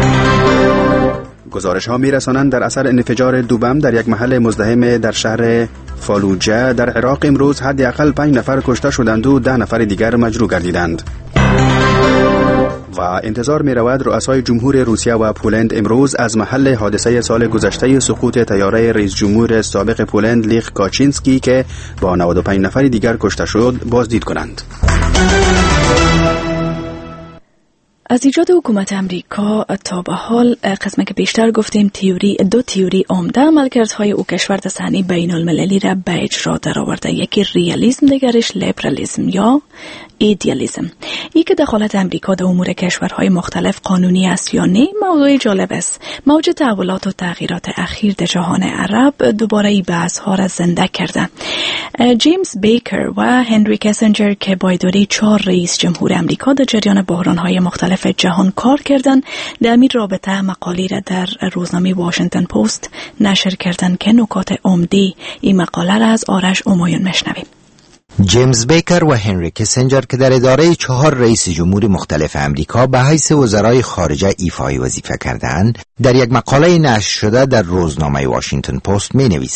گزارش ها می رسانند در اثر انفجار دو بم در یک محل مزدحم در شهر فالوجه در عراق امروز حداقل پنج نفر کشته شدند و ده نفر دیگر مجروح گردیدند. و انتظار می رود رؤسای جمهور روسیه و پولند امروز از محل حادثه سال گذشته سقوط طیاره رئیس جمهور سابق پولند لیخ کاچینسکی که با نود و پنج نفر دیگر کشته شد بازدید کنند. از ایجاد حکومت امریکا تا به حال قسمه که بیشتر گفتیم تیوری دو تیوری عمده عملکردهای او کشور در صحنه بین المللی را به اجرا درآورده. یکی ریالیسم، دیگرش لیبرالیسم یا ایدئالیسم. ای که دخالت امریکا در امور کشورهای مختلف قانونی است یا نه موضوع جالب است. موج تحولات و تغییرات اخیر در جهان عرب دوباره ای بحث ها را زنده کرده. جیمز بیکر و هنری کسنجر که با اداره چهار رئیس جمهور امریکا در جریان بحران های مختلف جهان کار کردند، در این رابطه مقاله را در روزنامه واشنگتن پست نشر کردند که نکات عمده این مقاله را از آرش امایون میشنویم. جیمز بیکر و هنری کسنجر که در اداره چهار رئیس جمهور مختلف امریکا به حیث وزرای خارجه ایفای وظیفه کردند، در یک مقاله نشر شده در روزنامه واشنگتن پست می نویسند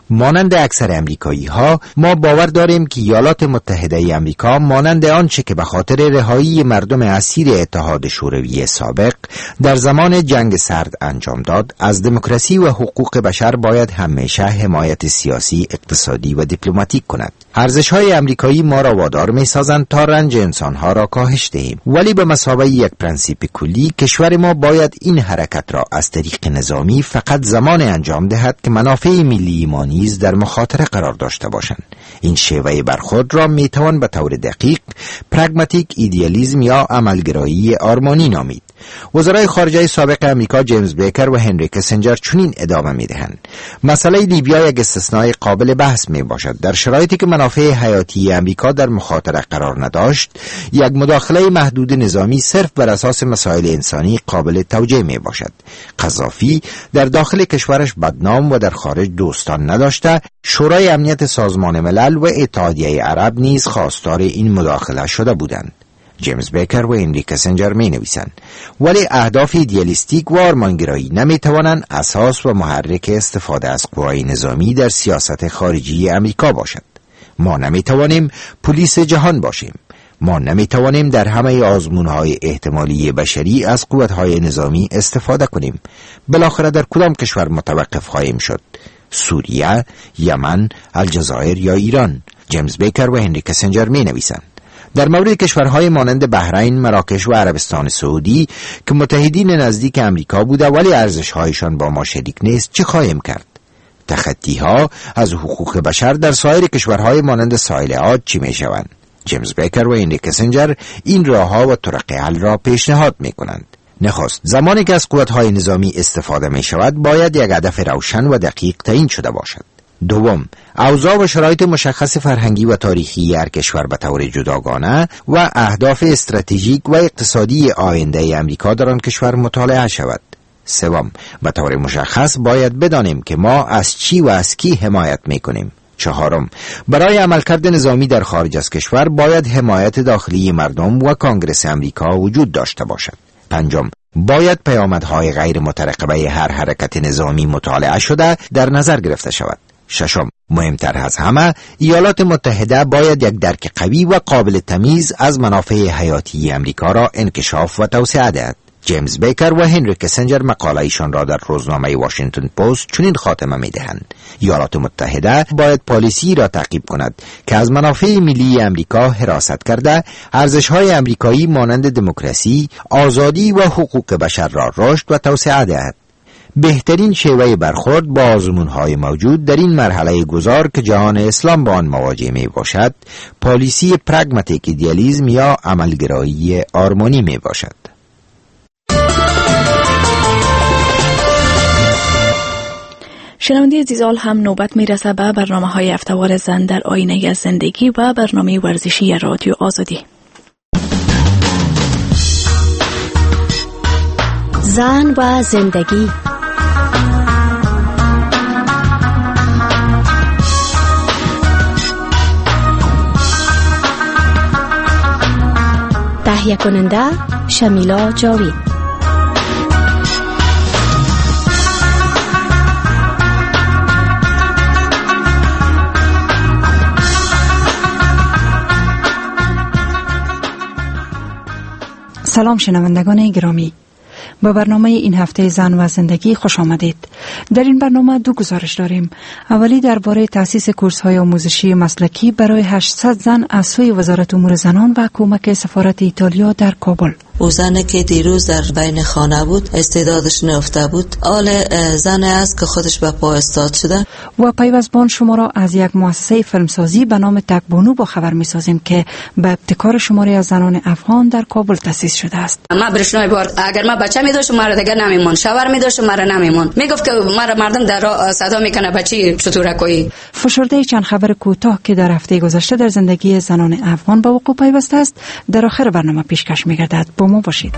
مانند اکثر امریکایی ها ما باور داریم که ایالات متحده ای امریکا مانند آنچه که به خاطر رهایی مردم اسیر اتحاد شوروی سابق در زمان جنگ سرد انجام داد، از دموکراسی و حقوق بشر باید همیشه حمایت سیاسی، اقتصادی و دیپلماتیک کند. ارزش‌های امریکایی ما را وادار می‌سازند تا رنج انسان‌ها را کاهش دهیم، ولی به مثابه یک پرنسیپ کلی کشور ما باید این حرکت را از طریق نظامی فقط زمان انجام دهد که منافع ملی ما نیز در مخاطره قرار داشته باشند. این شیوه برخورد را می‌توان به طور دقیق پرگماتیک ایدئالیسم یا عملگرایی آرمانی نامید. وزرای خارجه سابق امریکا جیمز بیکر و هنری کسنجر چنین ادامه می‌دهند: مسئله لیبیا یک استثناء قابل بحث میباشد. در شرایطی که منافع حیاتی امریکا در مخاطره قرار نداشت، یک مداخله محدود نظامی صرف بر اساس مسائل انسانی قابل توجیه میباشد. قذافی در داخل کشورش بدنام و در خارج دوستان نداشته، شورای امنیت سازمان ملل و اتحادیه عرب نیز خواستار این مداخله شده بودند. جیمز بیکر و هنری کسنجر می نویسند: ولی اهداف ایدئالیستیک و آرمانگرایی نمی توانند اساس و محرک استفاده از قوای نظامی در سیاست خارجی امریکا باشد. ما نمی توانیم پلیس جهان باشیم. ما نمی توانیم در همه آزمون‌های احتمالی بشری از قوت‌های نظامی استفاده کنیم. بالاخره در کدام کشور متوقف خواهیم شد؟ سوریه، یمن، الجزایر یا ایران؟ جیمز بیکر و هنری کسنجر می نویسند: در مورد کشورهای مانند بحرین، مراکش و عربستان سعودی که متحدین نزدیک امریکا بوده ولی ارزش‌هایشان با ما شریک نیست، چه خواهیم کرد؟ تخطی‌ها از حقوق بشر در سایر کشورهای مانند ساحل عاج چی می‌شوند؟ جیمز بیکر و هنری کسنجر این راه‌ها و طرق حل را پیشنهاد می‌کنند. نخست، زمانی که از قوت‌های نظامی استفاده می‌شود باید یک هدف روشن و دقیق تعیین شده باشد. دوم، اوضاع و شرایط مشخص فرهنگی و تاریخی هر کشور به طور جداگانه و اهداف استراتژیک و اقتصادی آینده امریکا در آن کشور مطالعه شود. سوم، به طور مشخص باید بدانیم که ما از چی و از کی حمایت میکنیم. چهارم، برای عملکرد نظامی در خارج از کشور باید حمایت داخلی مردم و کانگرس امریکا وجود داشته باشد. پنجم، باید پیامدهای غیر مترقبه هر حرکت نظامی مطالعه شده در نظر گرفته شود. ششم، مهمتر از همه، ایالات متحده باید یک درک قوی و قابل تمیز از منافع حیاتی امریکا را انکشاف و توسعه دهد. جیمز بیکر و هنری کسنجر مقاله ایشان را در روزنامه واشنگتن پست چنین خاتمه می‌دهند: ایالات متحده باید پالیسی را تعقیب کند که از منافع ملی امریکا حراست کرده، ارزش‌های امریکایی مانند دموکراسی، آزادی و حقوق بشر را رشد و توسعه دهد. بهترین شیوه برخورد با آزمون‌های موجود در این مرحله گذار که جهان اسلام با آن مواجه می باشد، پالیسی پرگماتیک ایدئالیسم یا عملگرایی آرمانی می باشد. شنونده عزیزال، هم نوبت میرسه به برنامه های هفته‌وار زن در آینه از زندگی و برنامه ورزشی رادیو آزادی. زن و زندگی. تهیه کننده شمیلا جاوید. سلام شنوندگان گرامی، با برنامه این هفته زن و زندگی خوش آمدید. در این برنامه دو گزارش داریم. اولی درباره تأسیس کورس‌های آموزشی مسلکی برای هشتصد زن از سوی وزارت امور زنان و کمک سفارت ایتالیا در کابل. او زنی که دیروز در بین خانه بود، استعدادش نفته بود، آل زن است که خودش به پا استاد شده. و پیوستبان شما را از یک مؤسسه فیلمسازی به نام تکبونو با خبر می سازیم که به ابتکار شماری از زنان افغان در کابل تأسیس شده است. ما برشنای بار اگر ما بچه می داشتم مرا دیگر نمیمون، شوهر می داشتم مرا نمیمون، میگفت که مرا مردم در صدا میکنه بچی چطوره کوی. فشرده چند خبر کوتاه که در هفته گذشته در زندگی زنان افغان به وقوع پیوسته است در آخر برنامه پیشکش می‌گردد. با ما باشید.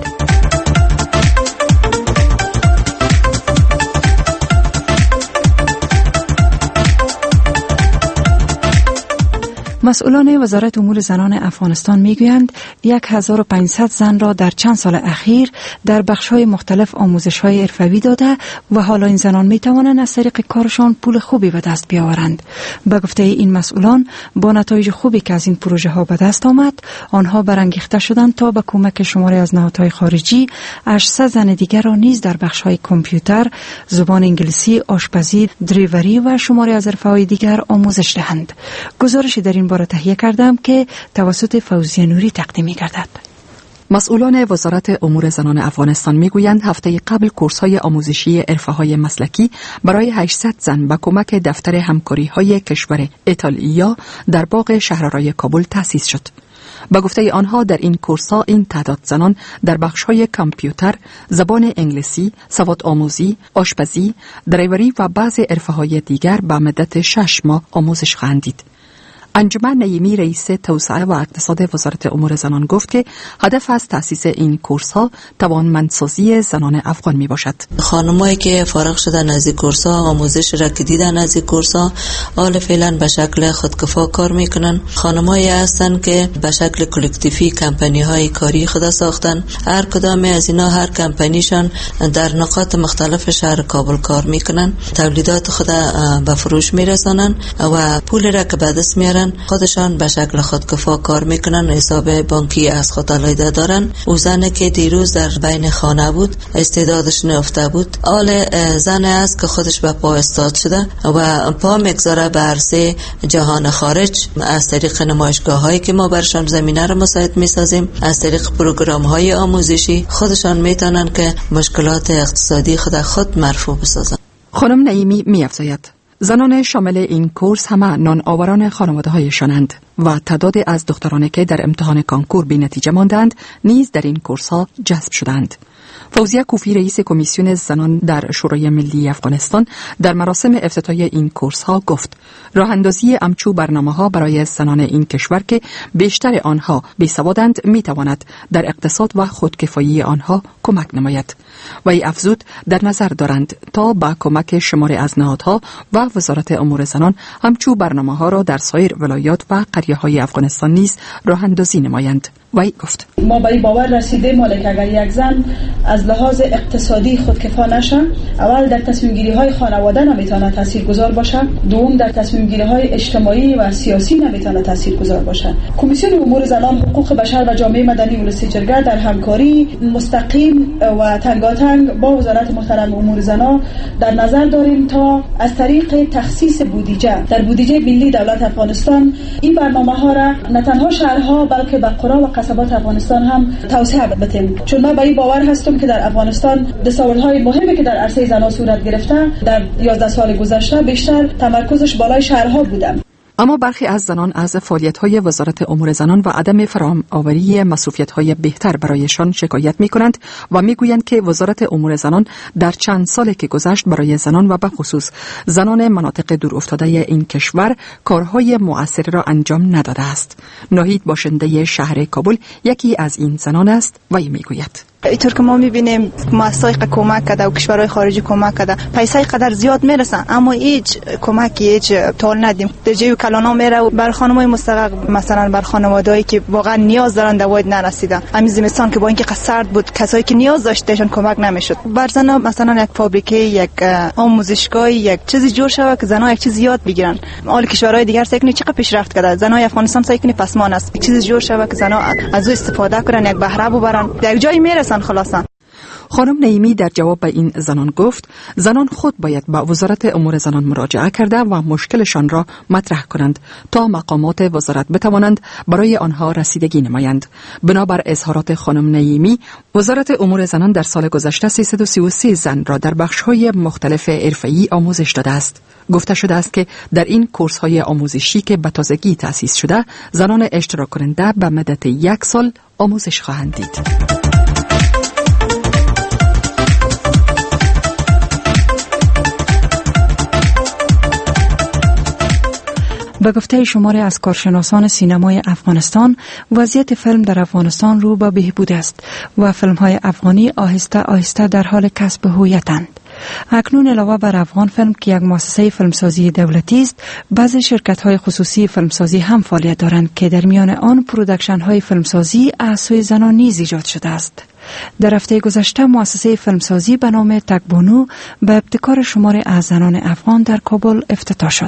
مسئولان وزارت امور زنان افغانستان میگویند هزار و پانصد زن را در چند سال اخیر در بخش‌های مختلف آموزش‌های حرفه‌ای داده و حالا این زنان می‌توانند از طریق کارشان پول خوبی به دست بیاورند. به گفته این مسئولان، با نتایج خوبی که از این پروژه‌ها به دست آمد، آنها برانگیخته شدند تا با کمک شماری از نهادهای خارجی هشتصد زن دیگر را نیز در بخش‌های کامپیوتر، زبان انگلیسی، آشپزی، دریوری و شماری از حرفه‌های دیگر آموزش دهند. گزارشی در این باره تهیه کردم که توسط فوزیه نوری تقدیم می‌گردد. مسئولان وزارت امور زنان افغانستان میگویند هفته قبل کورس‌های آموزشی حرفه‌های مسلکی برای هشتصد زن با کمک دفتر همکاری‌های کشور ایتالیا در باغ شهرآرای کابل تأسیس شد. با گفته آنها در این کورس‌ها این تعداد زنان در بخش‌های کامپیوتر، زبان انگلیسی، سواد آموزی، آشپزی، دریوری و بعضی حرفه‌های دیگر به مدت شش ماه آموزش خواهند دید. انجمن نعیمی رئیس توسعه و اقتصاد وزارت امور زنان گفت که هدف از تأسیس این کورس ها توانمندسازی زنان افغان می باشد. خانمایی که فارغ شدن از این کورس ها، آموزش را که دیدن از این کورس ها، حال فعلا به شکل خودکفا کار میکنن. خانمایی هستن که به شکل کلکتیفی کمپانی های کاری خود ساختن. هر کدام از اینا هر کمپانیشان در نقاط مختلف شهر کابل کار میکنن. تولیدات خود به فروش میرسانن و پول را که به دست میارن خودشان به شکل خودکفا کار میکنن، حساب بانکی از خود علیحده دارن. او زنی که دیروز در بین خانه بود، استعدادش نفته بود، حال زن است که خودش به پا استاد شده و پا میگذاره به عرصه جهان خارج از طریق نمایشگاه هایی که ما برشان زمینه را مساعد میسازیم، از طریق پروگرام های آموزشی خودشان میتونن که مشکلات اقتصادی خود خود مرفوع بسازن. خانم نعیمی می‌افزاید زنان شامل این کورس همه نان آوران خانواده هایشانند و تعداد از دخترانی که در امتحان کانکور بی نتیجه ماندند نیز در این کورس ها جذب شدند. فوزیه کوفی رئیس کمیسیون زنان در شورای ملی افغانستان در مراسم افتتاحیه این کورس ها گفت راه اندازی امچو برنامه ها برای زنان این کشور که بیشتر آنها بیسوادند می تواند در اقتصاد و خودکفایی آنها کمک نماید. و ای افزود در نظر دارند تا با کمک شماری از نهادها و وزارت امور زنان همچو برنامه ها را در سایر ولایات و قریه های افغانستان نیز راه اندازی نمایند. وی گفت ما به این باور رسیدیم که اگر یک زن از لحاظ اقتصادی خودکفا نشه، اول در تصمیم گیری های خانواده نمیتونه تاثیرگذار باشه، دوم در تصمیم گیری های اجتماعی و سیاسی نمیتونه تاثیرگذار باشه. کمیسیون امور زنان، حقوق بشر و جامعه مدنی ولسی جرگه در همکاری مستقیم و تنگاتنگ با وزارت محترم امور زنان در نظر داریم تا از طریق تخصیص بودجه در بودجه ملی دولت افغانستان این برنامه ها را نه تنها شهرها بلکه به قرا و قصبات افغانستان هم توسعه بدیم، چون من به این باور هستم که در افغانستان دستاوردهای مهمی که در عرصه زنان صورت گرفته در یازده سال گذشته بیشتر تمرکزش بالای شهرها بوده. اما برخی از زنان از فعالیت‌های وزارت امور زنان و عدم فراهم آوری مصروفیت‌های بهتر برایشان شکایت می‌کنند و می‌گویند که وزارت امور زنان در چند سالی که گذشت برای زنان و به خصوص زنان مناطق دور افتاده این کشور کارهای مؤثری را انجام نداده است. ناهید باشنده شهر کابل یکی از این زنان است و می‌گوید اینطور که ما میبینیم مؤسسه‌ای کمک کرده و کشورهای خارجی کمک کرده، پیسای قدر زیاد میرسن اما هیچ کمکی هیچ تول ندیم. در جیب کلانا میره و بر خانمای مستحق، مثلا بر خانوادهایی که واقعا نیاز دارن دوایت نرسیدن. همین زمستان که با اینکه سرد بود کسایی که نیاز داشتهشون کمک نمیشد. بر زنا مثلا یک فابریکه، یک آموزشگاه، یک چیزی جور شود که زنا یک چیز یاد بگیرن. حال کشورهای دیگر سیکنی چقدر پیشرفت کرده، زنای افغانستان سیکنی پسمان است. یک چیزی جور شود که زنا از او استفاده کنن، یک بهره ببرن، در جایی میرسن. خلاصا خانم نعیمی در جواب به این زنان گفت زنان خود باید به وزارت امور زنان مراجعه کرده و مشکلشان را مطرح کنند تا مقامات وزارت بتوانند برای آنها رسیدگی نمایند. بنابر اظهارات خانم نعیمی، وزارت امور زنان در سال گذشته سیصد و سی و سه زن را در بخش‌های مختلف حرفه‌ای آموزش داده است. گفته شده است که در این کورس‌های آموزشی که به تازگی تأسیس شده، زنان اشتراک کننده به مدت یک سال آموزش خواهند دید. به گفته شماری از کارشناسان سینمای افغانستان، وضعیت فیلم در افغانستان رو به بهبود است و فیلم‌های افغانی آهسته آهسته در حال کسب هویتند. اکنون علاوه بر افغان فیلم که یک مؤسسه فیلمسازی دولتی است، بعضی شرکت‌های خصوصی فیلمسازی هم فعالیت دارند که در میان آن پروداکشن‌های فیلمسازی از سوی زنان نیز ایجاد شده است. در هفته گذشته مؤسسه فیلمسازی به نام تکبونو به ابتکار شماری از زنان افغان در کابل افتتاح شد.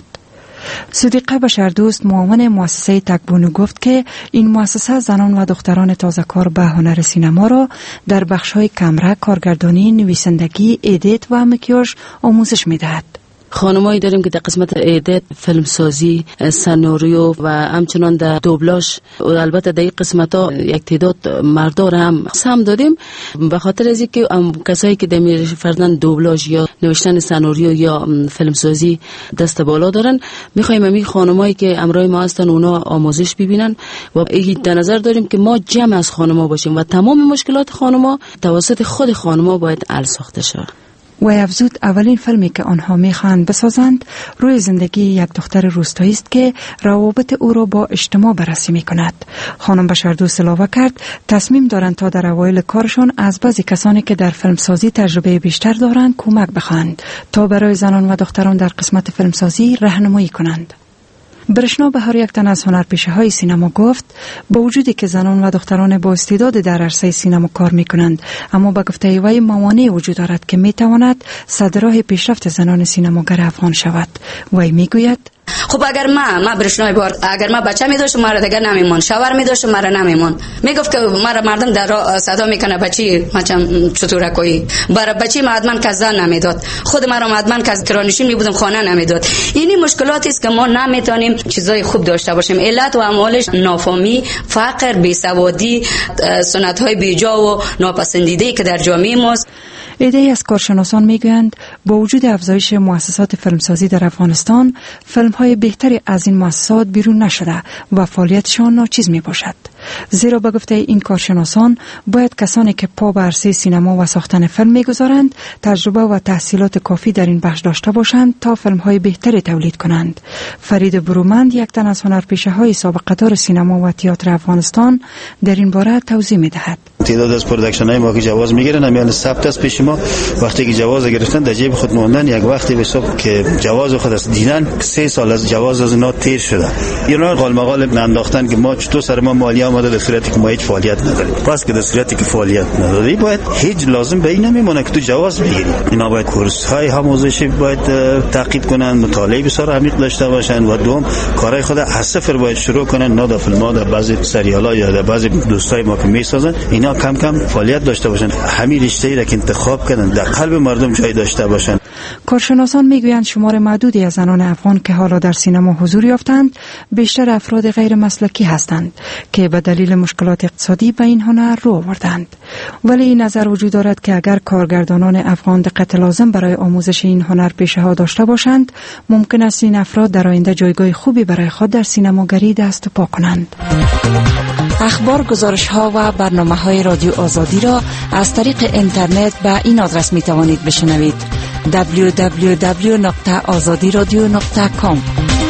صدیقه بشردوست معاون مؤسسه تکبونو گفت که این مؤسسه زنان و دختران تازه کار به هنر سینما را در بخش‌های کمره، کارگردانی، نویسندگی، ادیت و مکیاژ آموزش می‌دهد. خانمایی داریم که در قسمت ایدیت، فیلمسازی، سناریو و همچنان در دوبلاژ و البته در این قسمت ها یک تعداد مردا را هم سهم داریم، به خاطر از اینکه کسایی که در فرضاً دوبلاژ یا نوشتن سناریو یا فیلمسازی دست بالا دارن، میخوایم همین خانمایی که همراه ما هستن اونا آموزش ببینن و این در نظر داریم که ما جمع از خانما باشیم و تمام مشکلات خانما توسط خود خانما باید حل ساخته شود. و افزود اولین فیلمی که آنها میخواهند بسازند روی زندگی یک دختر روستایی است که روابط او را با اجتماع بررسی میکند. خانم بشردوست علاوه کرد تصمیم دارند تا در اوایل کارشان از بعضی کسانی که در فیلمسازی تجربه بیشتر دارند کمک بخواهند تا برای زنان و دختران در قسمت فیلمسازی راهنمایی کنند. برشنا بهار یک تن از هنرپیشه های سینما گفت با وجودی که زنان و دختران با استعداد در عرصه سینما کار می کنند، اما با گفته وی موانع وجود دارد که می تواند صدرراه پیشرفت زنان سینماگر افغان شود. وی می گوید خب اگر ما ما برشنای بار اگر ما بچه می داشتم مرا دیگر نمیمون، شوهر می داشتم مرا نمیمون. میگفت که مرا مردم در صدا میکنه بچی مچم چطوره کوی برای بچی مادمن که زن نمیداد، خود مرا مادمن که کرانشین می بودم خانه نمیداد. اینی مشکلاتی است که ما نمیتونیم چیزای خوب داشته باشیم. علت و عواملش نافهمی، فقر، بیسوادی، سنت های بیجا و ناپسندیده که در جامعه ماست. عده‌ای از کارشناسان میگویند با وجود افزایش مؤسسات فیلمسازی در افغانستان، فیلم‌های بهتری از این مؤسسات بیرون نشده و فعالیتشان ناچیز میباشد. زیرا به گفته این کارشناسان باید کسانی که پا به عرصه سینما و ساختن فیلم میگذارند تجربه و تحصیلات کافی در این بخش داشته باشند تا فیلم‌های بهتری تولید کنند. فرید برومند یک تن از هنرپیشه‌های سابقه دار سینما و تئاتر افغانستان در این باره توضیح می‌دهد. تعداد از پروداکشن های ما که جواز میگیرن همیان ثبت است پیش ما، وقتی که جواز گرفتن در جیب خود موندن، یک وقتی به حساب که جواز خود است دیدن سه سال از جواز از اینا تیر شده. اینا قال مقال انداختن که ما چطور سر ما مالیه آمده در صورتی که ما هیچ فعالیت نداریم. پس که در صورتی که فعالیت نداری باید هیچ لازم به این نمیمونه که تو جواز بگیری. اینا باید کورس های آموزشی باید تعقیب کنن، مطالعه بسیار عمیق داشته باشن و دوم کارهای خود از صفر باید شروع کنن. نه در فیلم ها، در بعضی سریال ها یا در بعضی دوستای ما که میسازن اینا کم کم فعالیت داشته باشن، همین رشته‌ای را که انتخاب کردن در قلب مردم جای داشته باشن. کارشناسان میگویند شمار معدودی از زنان افغان که حالا در سینما حضور یافتند بیشتر افراد غیر مسلکی هستند که به دلیل مشکلات اقتصادی به این هنر رو آوردند. ولی این نظر وجود دارد که اگر کارگردانان افغان دقت لازم برای آموزش این هنر پیشه‌ها داشته باشند، ممکن است این افراد در آینده جایگاه خوبی برای خود در سینماگری دست و پا کنند. اخبار، گزارش‌ها و برنامه‌های رادیو آزادی را از طریق اینترنت به این آدرس می‌توانید بشنوید: دبلیو دبلیو دبلیو دات آزادی رادیو دات کام.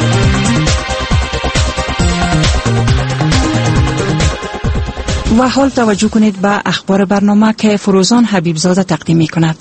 و حال توجه کنید به اخبار برنامه که فروزان حبیبزاده تقدیم می‌کند.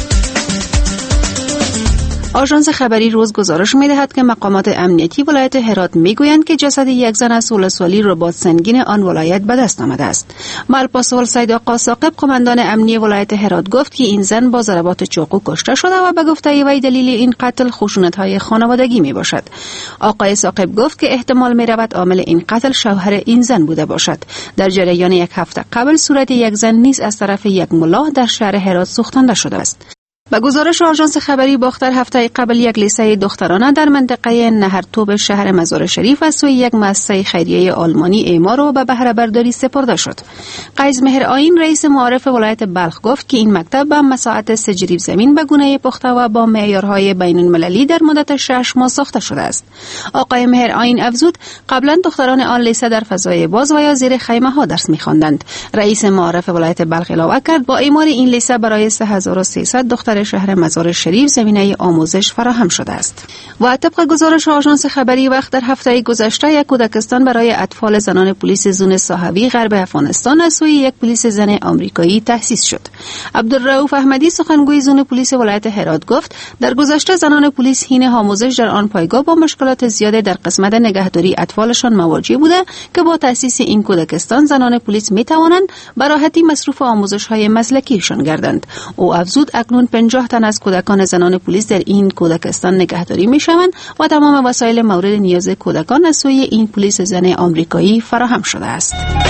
آژانس خبری روز گزارش می‌دهد که مقامات امنیتی ولایت هرات می‌گویند که جسد یک زن از ولسوالی رباط سنگین آن ولایت به دست آمده است. مالپاسول سید آقا ثاقب قماندان امنیتی ولایت هرات گفت که این زن با ضربات چاقو کشته شده و به گفته وی دلیل این قتل خشونت‌های خانوادگی میباشد. آقای ثاقب گفت که احتمال می‌رود عامل این قتل شوهر این زن بوده باشد. در جریان یک هفته قبل صورت یک زن نیز از طرف یک ملا در شهر هرات سوختانده شده است. با گزارش آژانس خبری باختر هفته قبل یک لیسه دخترانه در منطقه نهرتوب شهر مزار شریف از سوی یک مؤسسه خیریه آلمانی اعمار و به بهره برداری سپرده شد. قیس مهر آیین رئیس معارف ولایت بلخ گفت که این مکتب به مساحت سه جریب زمین به گونه پخته و با معیارهای بین المللی در مدت شش ماه ساخته شده است. آقای مهر آیین افزود قبلا دختران آن لیسه در فضای باز و یا زیر خیمه ها درس می‌خواندند. رئیس معارف ولایت بلخ علاوه کرد با اعمار این لیسه برای سه هزار و سیصد دختر برای شهر مزار شریف زمینه آموزش فراهم شده است. و طبق گزارش آژانس خبری وقت در هفته گذشته یک کودکستان برای اطفال زنان پلیس زون صحوی غرب افغانستان از سوی یک پلیس زن آمریکایی تأسیس شد. عبدالرؤوف احمدی سخنگوی زون پلیس ولایت هرات گفت در گذشته زنان پلیس حین آموزش در آن پایگاه با مشکلات زیاد در قسمت نگهداری اطفالشان مواجه بوده که با تأسیس این کودکستان زنان پلیس می توانند به راحتی مصروف آموزش‌های مسلکیشان گردند. او افزود اکنون پنجاه تن از کودکان زنان پلیس در این کودکستان نگهداری می شوند و تمام وسایل مورد نیاز کودکان از سوی این پلیس زن آمریکایی فراهم شده است.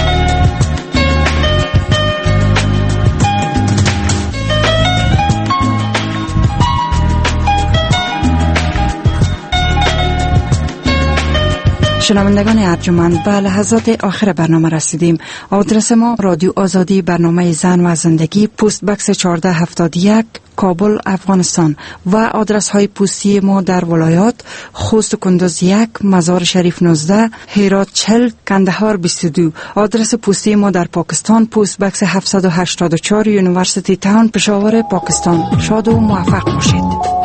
شنوندگان ارجمند، به لحظات آخر برنامه رسیدیم. آدرس ما رادیو آزادی، برنامه زن و زندگی، پست بکس چهارده هفتاد و یک، کابل، افغانستان. و آدرس های پستی ما در ولایات: خوست و کندوز یک، مزار شریف نوزده، هرات چهل، کندهار بیست و دو. آدرس پستی ما در پاکستان: پست بکس هفتصد و هشتاد و چهار، یونیورسیتی تاون، پشاور، پاکستان. شاد و موفق باشید.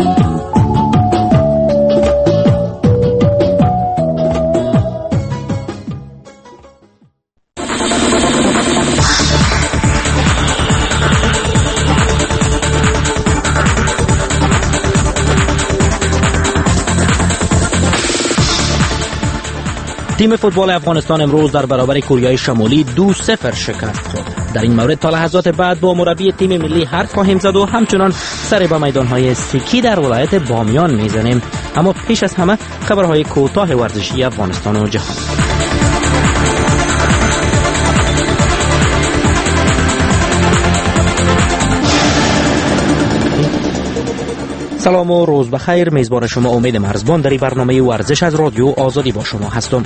تیم فوتبال افغانستان امروز در برابر کره شمالی دو صفر شکست خورد. در این مورد تا لحظات بعد با مربی تیم ملی حرف خواهیم زد و همچنان سر به میدانهای سیکی در ولایت بامیان میزنیم. اما پیش از همه خبرهای کوتاه ورزشی افغانستان و جهان. سلام و روز بخیر. میزبان شما امید مرزبان در این برنامه ورزش از رادیو آزادی با شما هستم.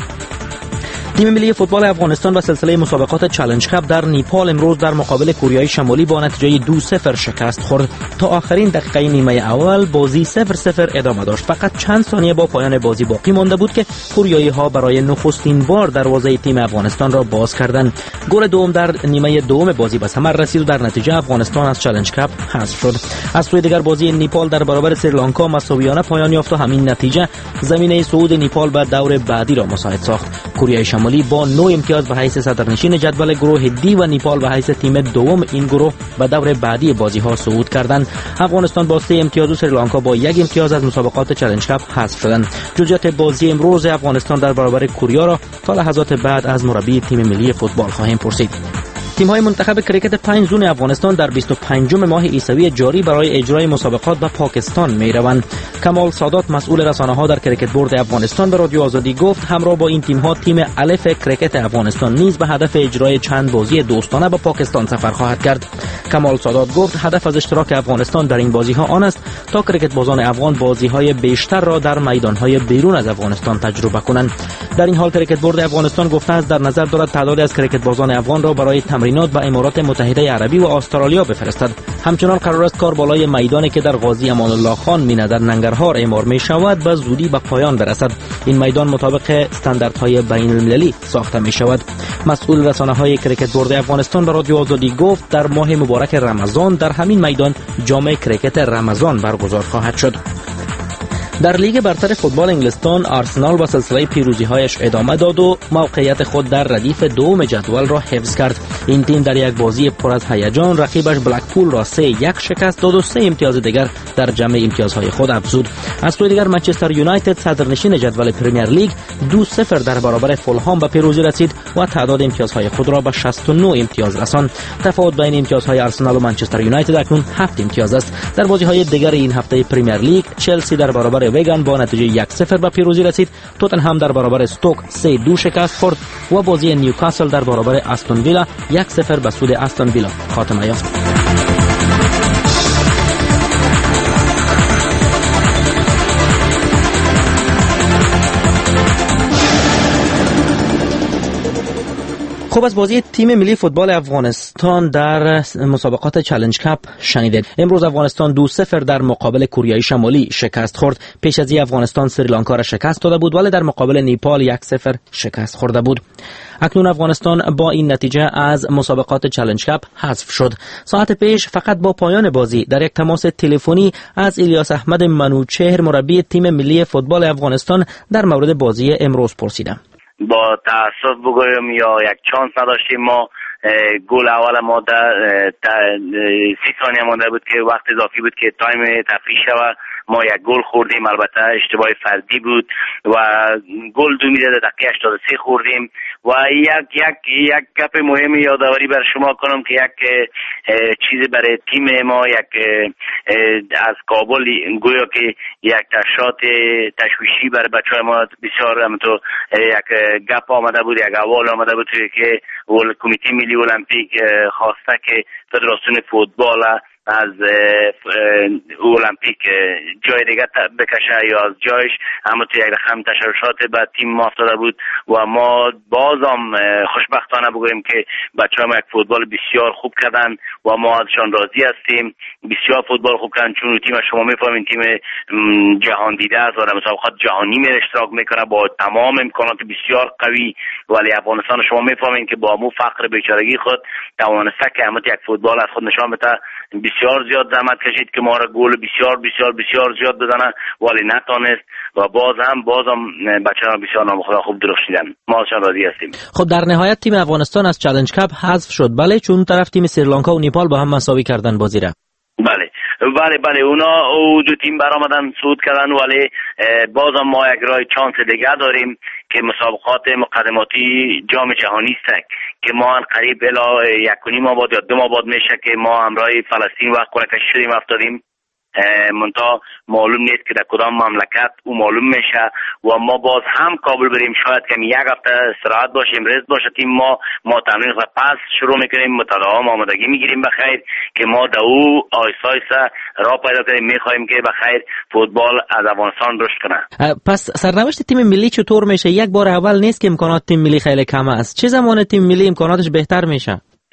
تیم ملی فوتبال افغانستان و سلسله مسابقات چالش کاپ در نیپال امروز در مقابل کره شمالی با نتیجه دو صفر شکست خورد. تا آخرین دقیقه نیمه اول بازی صفر صفر ادامه داشت. فقط چند ثانیه با پایان بازی باقی مانده بود که کوریایی ها برای نخستین بار دروازه تیم افغانستان را باز کردند. گل دوم در نیمه دوم بازی به ثمر رسید و در نتیجه افغانستان از چالش کاپ حذف شد. از سوی دیگر بازی نیپال در برابر سریلانکا مساویانه پایان یافت و همین نتیجه زمینه صعود نیپال به دور بعدی را مساعد ساخت. کره شمالی با نه امتیاز به حیث صدرنشین جدول گروه دی و نیپال به حیث تیم دوم این گروه به دور بعدی بازی ها صعود کردند. افغانستان با سه امتیاز و سریلانکا با یک امتیاز از مسابقات چالش کاپ حذف شدند. جزئیات بازی امروز افغانستان در برابر کره را تا لحظات بعد از مربی تیم ملی فوتبال خواهیم پرسید. تیم‌های منتخب کرکت پنج زون افغانستان در بیست و پنجم ماه عیسوی جاری برای اجرای مسابقات به پاکستان می‌روند. کمال سادات مسئول رسانه‌ها در کرکت بورد افغانستان به رادیو آزادی گفت همراه با این تیم‌ها تیم الف کرکت افغانستان نیز به هدف اجرای چند بازی دوستانه به پاکستان سفر خواهد کرد. کمال سادات گفت هدف از اشتراک افغانستان در این بازی‌ها آن است تا کرکت بازان افغان بازی‌های بیشتر را در میدان‌های بیرون از افغانستان تجربه کنند. در این حال کرکت بورد افغانستان گفته است در نظر دارد تعدادی از کرکت بازان افغان را برای تمرینات به امارات متحده عربی و استرالیا بفرستد. همچنان قرار است کار بالای میدانی که در قاضی امان الله خان مینا در ننگرهار اعمار می شود به زودی به پایان برسد. این میدان مطابق استانداردهای بین المللی ساخته می شود. مسئول رسانه‌های کرکت بورد افغانستان به رادیو آزادی گفت در ماه مبارک رمضان در همین میدان جام کرکت رمضان برگزار خواهد شد. در لیگ برتر فوتبال انگلستان آرسنال با سلسله پیروزی‌هایش ادامه داد و موقعیت خود در ردیف دوم جدول را حفظ کرد. این تیم در یک بازی پر از هیجان رقیبش بلکپول را سه یک شکست داد و سه امتیاز دیگر در جمع امتیازهای خود افزود. از سوی دیگر منچستر یونایتد صدرنشین جدول پرمیر لیگ دو صفر در برابر فولهام به پیروزی رسید و تعداد امتیازهای خود را به شصت و نه امتیاز رساند. تفاوت بین امتیازهای آرسنال و منچستر یونایتد اکنون هفت امتیاز است. در بازی‌های دیگر این هفته پرمیر لیگ چلسی در برابر ویگن با نتیجه یک صفر به پیروزی رسید. توتنهام در برابر استوک سه دو شکست خورد و بازی نیوکاسل در برابر استون ویلا یک صفر به سود استون ویلا خاتمه یافت. خب از بازی تیم ملی فوتبال افغانستان در مسابقات چالش کاپ شنیدید. امروز افغانستان دو صفر در مقابل کره شمالی شکست خورد. پیش از این افغانستان سریلانکا را شکست داده بود ولی در مقابل نیپال یک صفر شکست خورده بود. اکنون افغانستان با این نتیجه از مسابقات چالش کاپ حذف شد. ساعت پیش فقط با پایان بازی در یک تماس تلفنی از الیاس احمد منوچهر مربی تیم ملی فوتبال افغانستان در مورد بازی امروز پرسیدم. با تاسف بگویم یا یک چانس نداشتیم. ما گل اول ما در سی ثانیه مانده بود که وقت اضافی بود که تایم تفریح شود. ما یک گل خوردیم، البته اشتباه فردی بود و گل دو میده دقیقه هشتاد و سه خوردیم. و یک یک یک گپ مهم یادآوری بر شما کنم که یک چیز برای تیم ما، یک از کابل گویا که یک تشات تشویشی برای بچهای ما بسیار همونطور یک گپ آمده بود، یک احوال آمده بود که کمیته ملی المپیک خواسته که فدراسیون فوتبال از المپیک جای دیگه بکشه یا از جایش، اما تو یک رقم تشویشات به تیم ما افتاده بود و ما بازم خوشبختانه بگوییم که بچه ها یک فوتبال بسیار خوب کردن و ما ازشان راضی هستیم. بسیار فوتبال خوب کردن، چون تیم شما میفهمین تیم جهان دیده است و در مسابقات جهانی می اشتراک میکنه با تمام امکانات بسیار قوی، ولی افغانستان شما میفهمین که با مو فقر بیچارگی خود توانسته که همت یک فوتبال از خود نشان بده. بسیار زیاد زحمت کشید که ما را گل بسیار بسیار بسیار زیاد بزنن ولی نتونست و باز هم بازم بچه‌ها بسیار نامخدا خوب درخشیدن. ما ازشان راضی هستیم. خب در نهایت تیم افغانستان از چالش کاپ حذف شد، بله، چون طرف تیم سریلانکا و نیپال با هم مساوی کردن بازی را. بله بله بله اونا او دو تیم برآمدن صعود کردن، ولی بازم ما یک راه چانس دیگه داریم که مسابقات مقدماتی جام جهانی است که ما قریب الی یک و نیم ماه بعد یا دو ماه بعد میشه که ما همراه فلسطین و قرعه کشی شدیم افتادیم. منتها معلوم نیست که در کدام مملکت او معلوم میشه و ما باز هم کابل بریم، شاید که یک هفته استراحت باشیم، رست باشه تیم ما ما تمرین و پس شروع میکنیم، متداوم آمادگی میگیریم بخیر که ما در او آیسته آیسته راه پیدا کنیم. میخوایم که بخیر فوتبال از افغانستان رشد کنه. پس سرنوشت تیم ملی چطور میشه؟ یک بار اول نیست که امکانات تیم ملی خیلی کم است. چه زمان تیم ملی امکاناتش بهتر میشه؟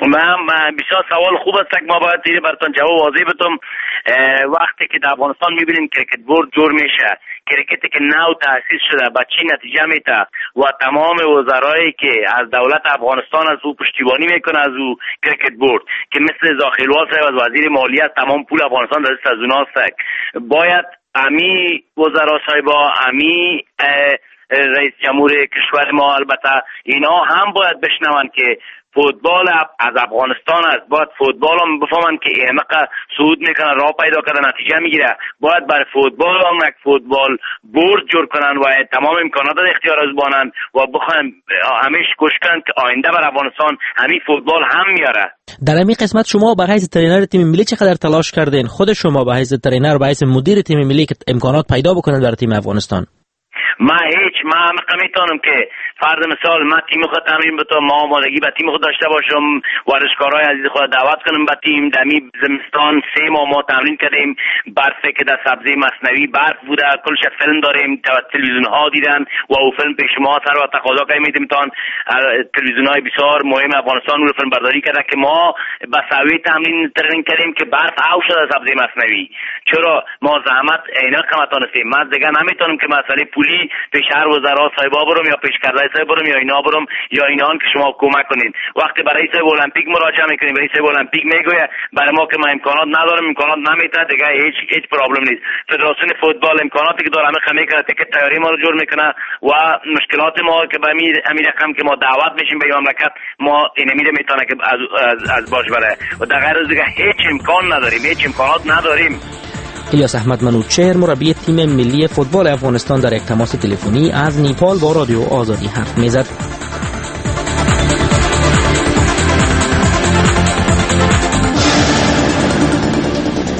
من بسیار سوال خوب است که ما باید دیگه براتون جواب واضح بدم. وقتی که در افغانستان میبینیم کرکت بورد جور میشه، کرکتی که نو تأسیس شده به چی نتیجه میده و تمام وزرایی که از دولت افغانستان از او پشتیبانی میکنه از او کرکت بورد که مثل زاخیلوال صاحب از وزیر مالیه تمام پول افغانستان در دست از اوناست، باید امی وزرا صاحبا، امی رئیس جمهور کشور ما البته اینا هم باید بشنون که فوتبال از افغانستان است. باید فوتبال هم بفهمن که احمق صعود میکنه، راه پیدا کرده، نتیجه میگیره. باید برای فوتبال هم یک فوتبال بورد جور کنن و تمام امکانات در اختیار از بانن و بخوایم همیشه کوشش کنن که آینده بر افغانستان همین فوتبال هم میاره. در همین قسمت شما به حیث ترینر تیم ملی چقدر تلاش کردین؟ خود شما به حیث ترینر و به حیث مدیر تیم ملی که امکانات پیدا بکنن برای تیم افغانستان؟ ما هیچ ما میتونم که فرض مثال ما تیم خود تمرین بتونم، ما آمادگی به تیم خود داشته باشم، ورزشکارای عزیز خود دعوت کنم به تیم. دمی زمستان سه ماه ما تمرین کردیم، برف که در سبزی مصنوعی برف بوده، کلش فیلم داریم، تلویزیون ها دیدن و او فیلم پیش ما سر و تقاضا کردیم تا تلویزیون های بسیار مهم افغانستان رو فیلم برداری کرده که ما به سوی تمرین ترین کردیم که برف او شده سبزی مصنوعی. چرا ما زحمت اینا کمتانستیم. من دیگه نمیتونم که مسئله پولی پیش هر وزرا صاحبا برم یا پیش کردای صاحب برم یا اینا برم یا اینان که شما کمک کنین. وقتی برای صاحب المپیک مراجعه میکنیم، برای صاحب المپیک میگوید برای ما که ما امکانات ندارم، امکانات نمیده، دیگه هیچ هیچ پرابلم نیست. فدراسیون فوتبال امکاناتی که داره همه خمی کنه، تیکت تیاری ما رو جور میکنه و مشکلات ما که به امیر امیر رقم که ما دعوت میشیم به مملکت ما این میده میتونه که از از, از باش بره و در غیر از دیگه هیچ امکان نداریم، هیچ امکانات نداریم. الیاس احمد منوچهر مربی تیم ملی فوتبال افغانستان در یک تماس تلفنی از نیپال با رادیو آزادی حرف میزد.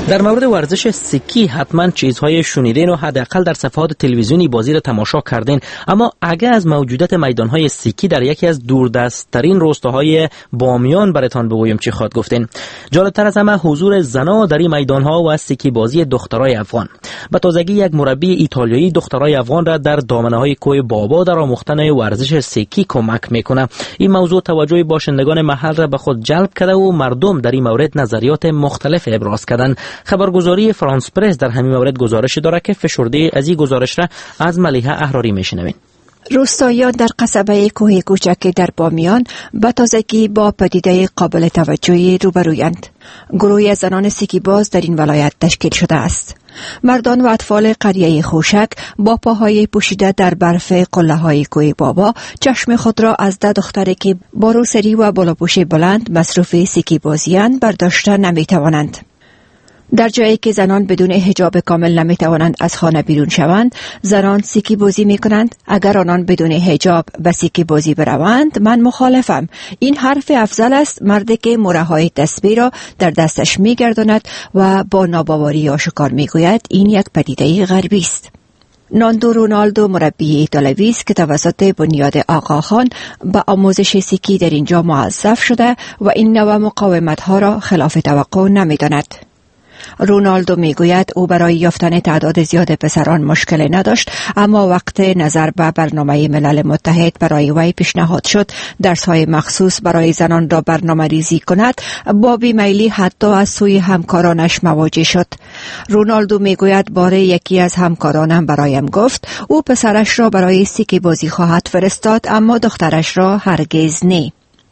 در مورد ورزش سکی حتما چیزهای شنیدین و حداقل در صفحات تلویزیونی بازی را تماشا کردین، اما اگه از موجودیت میدانهای سکی در یکی از دوردستترین روستاهای بامیان براتان بگویم چی خواد گفتین. جالبتر از همه حضور زنا در این میدانها و سکی بازی دخترای افغان. به تازگی یک مربی ایتالیایی دخترای افغان را در دامنه‌های کوه بابا در آموختن ورزش سکی کمک میکنه. این موضوع توجه باشندگان محل را به خود جلب کرده و مردم در این مورد نظریات مختلف ابراز کردند. خبرگزاری فرانس پرس در همین مورد گزارش داره که فشرده از این گزارش را از ملیحه احراری میشنوین. روستاییان در قصبه کوه کوچک در بامیان به تازگی با پدیده قابل توجهی روبرویند. گروهی از زنان سکی باز در این ولایت تشکیل شده است. مردان و اطفال قریه خوشک با پاهای پوشیده در برف قله های کوه بابا چشم خود را از ده دختری که با روسری و بالاپوش بلند مصروف سکی بازی‌اند برداشته نمی توانند. در جایی که زنان بدون حجاب کامل نمی توانند از خانه بیرون شوند، زنان سکی بازی می کنند. اگر آنان بدون حجاب به سکی بازی بروند، من مخالفم. این حرف افضل است. مردی که مره های تسبیح را در دستش می گرداند و با ناباوری آشکار می گوید این یک پدیده غربی است. ناندو رونالدو مربی ایتالوی است که توسط بنیاد آقاخان به آموزش سکی در اینجا موظف شده و این نوع مقاومت ها را خلاف توقع نمی داند. رونالدو میگوید او برای یافتن تعداد زیاد پسران مشکل نداشت، اما وقت نظر به برنامه ملل متحد برای وی پیشنهاد شد درس‌های مخصوص برای زنان را برنامه ریزی کند، با بیمیلی حتی از سوی همکارانش مواجه شد. رونالدو میگوید باره یکی از همکارانم برایم گفت او پسرش را برای سکی بازی خواهد فرستاد، اما دخترش را هرگز نه.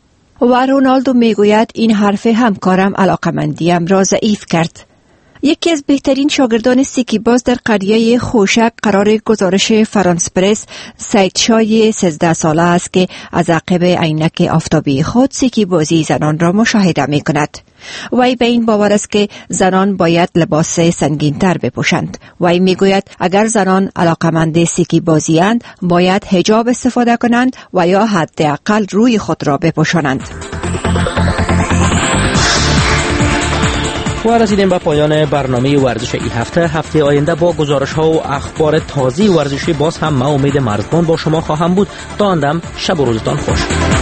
و رونالدو میگوید این حرف همکارم علاقمندیم را ضعیف کرد. یکی از بهترین شاگردان سکی باز در قریه خوشک قرار گزارش فرانس پرس سید شای سیزده ساله است که از عقب عینک آفتابی خود سکی بازی زنان را مشاهده می کند. وی به این باور است که زنان باید لباس سنگین تر بپوشند. وی می گوید اگر زنان علاقمند سکی بازی اند باید حجاب استفاده کنند و یا حداقل روی خود را بپوشانند. و رسیدیم به پایان برنامه ورزش این هفته. هفته آینده با گزارش ها و اخبار تازه ورزشی باز هم ما امید مرزبان با شما خواهم بود. تا آن دم شب و روزتان خوش.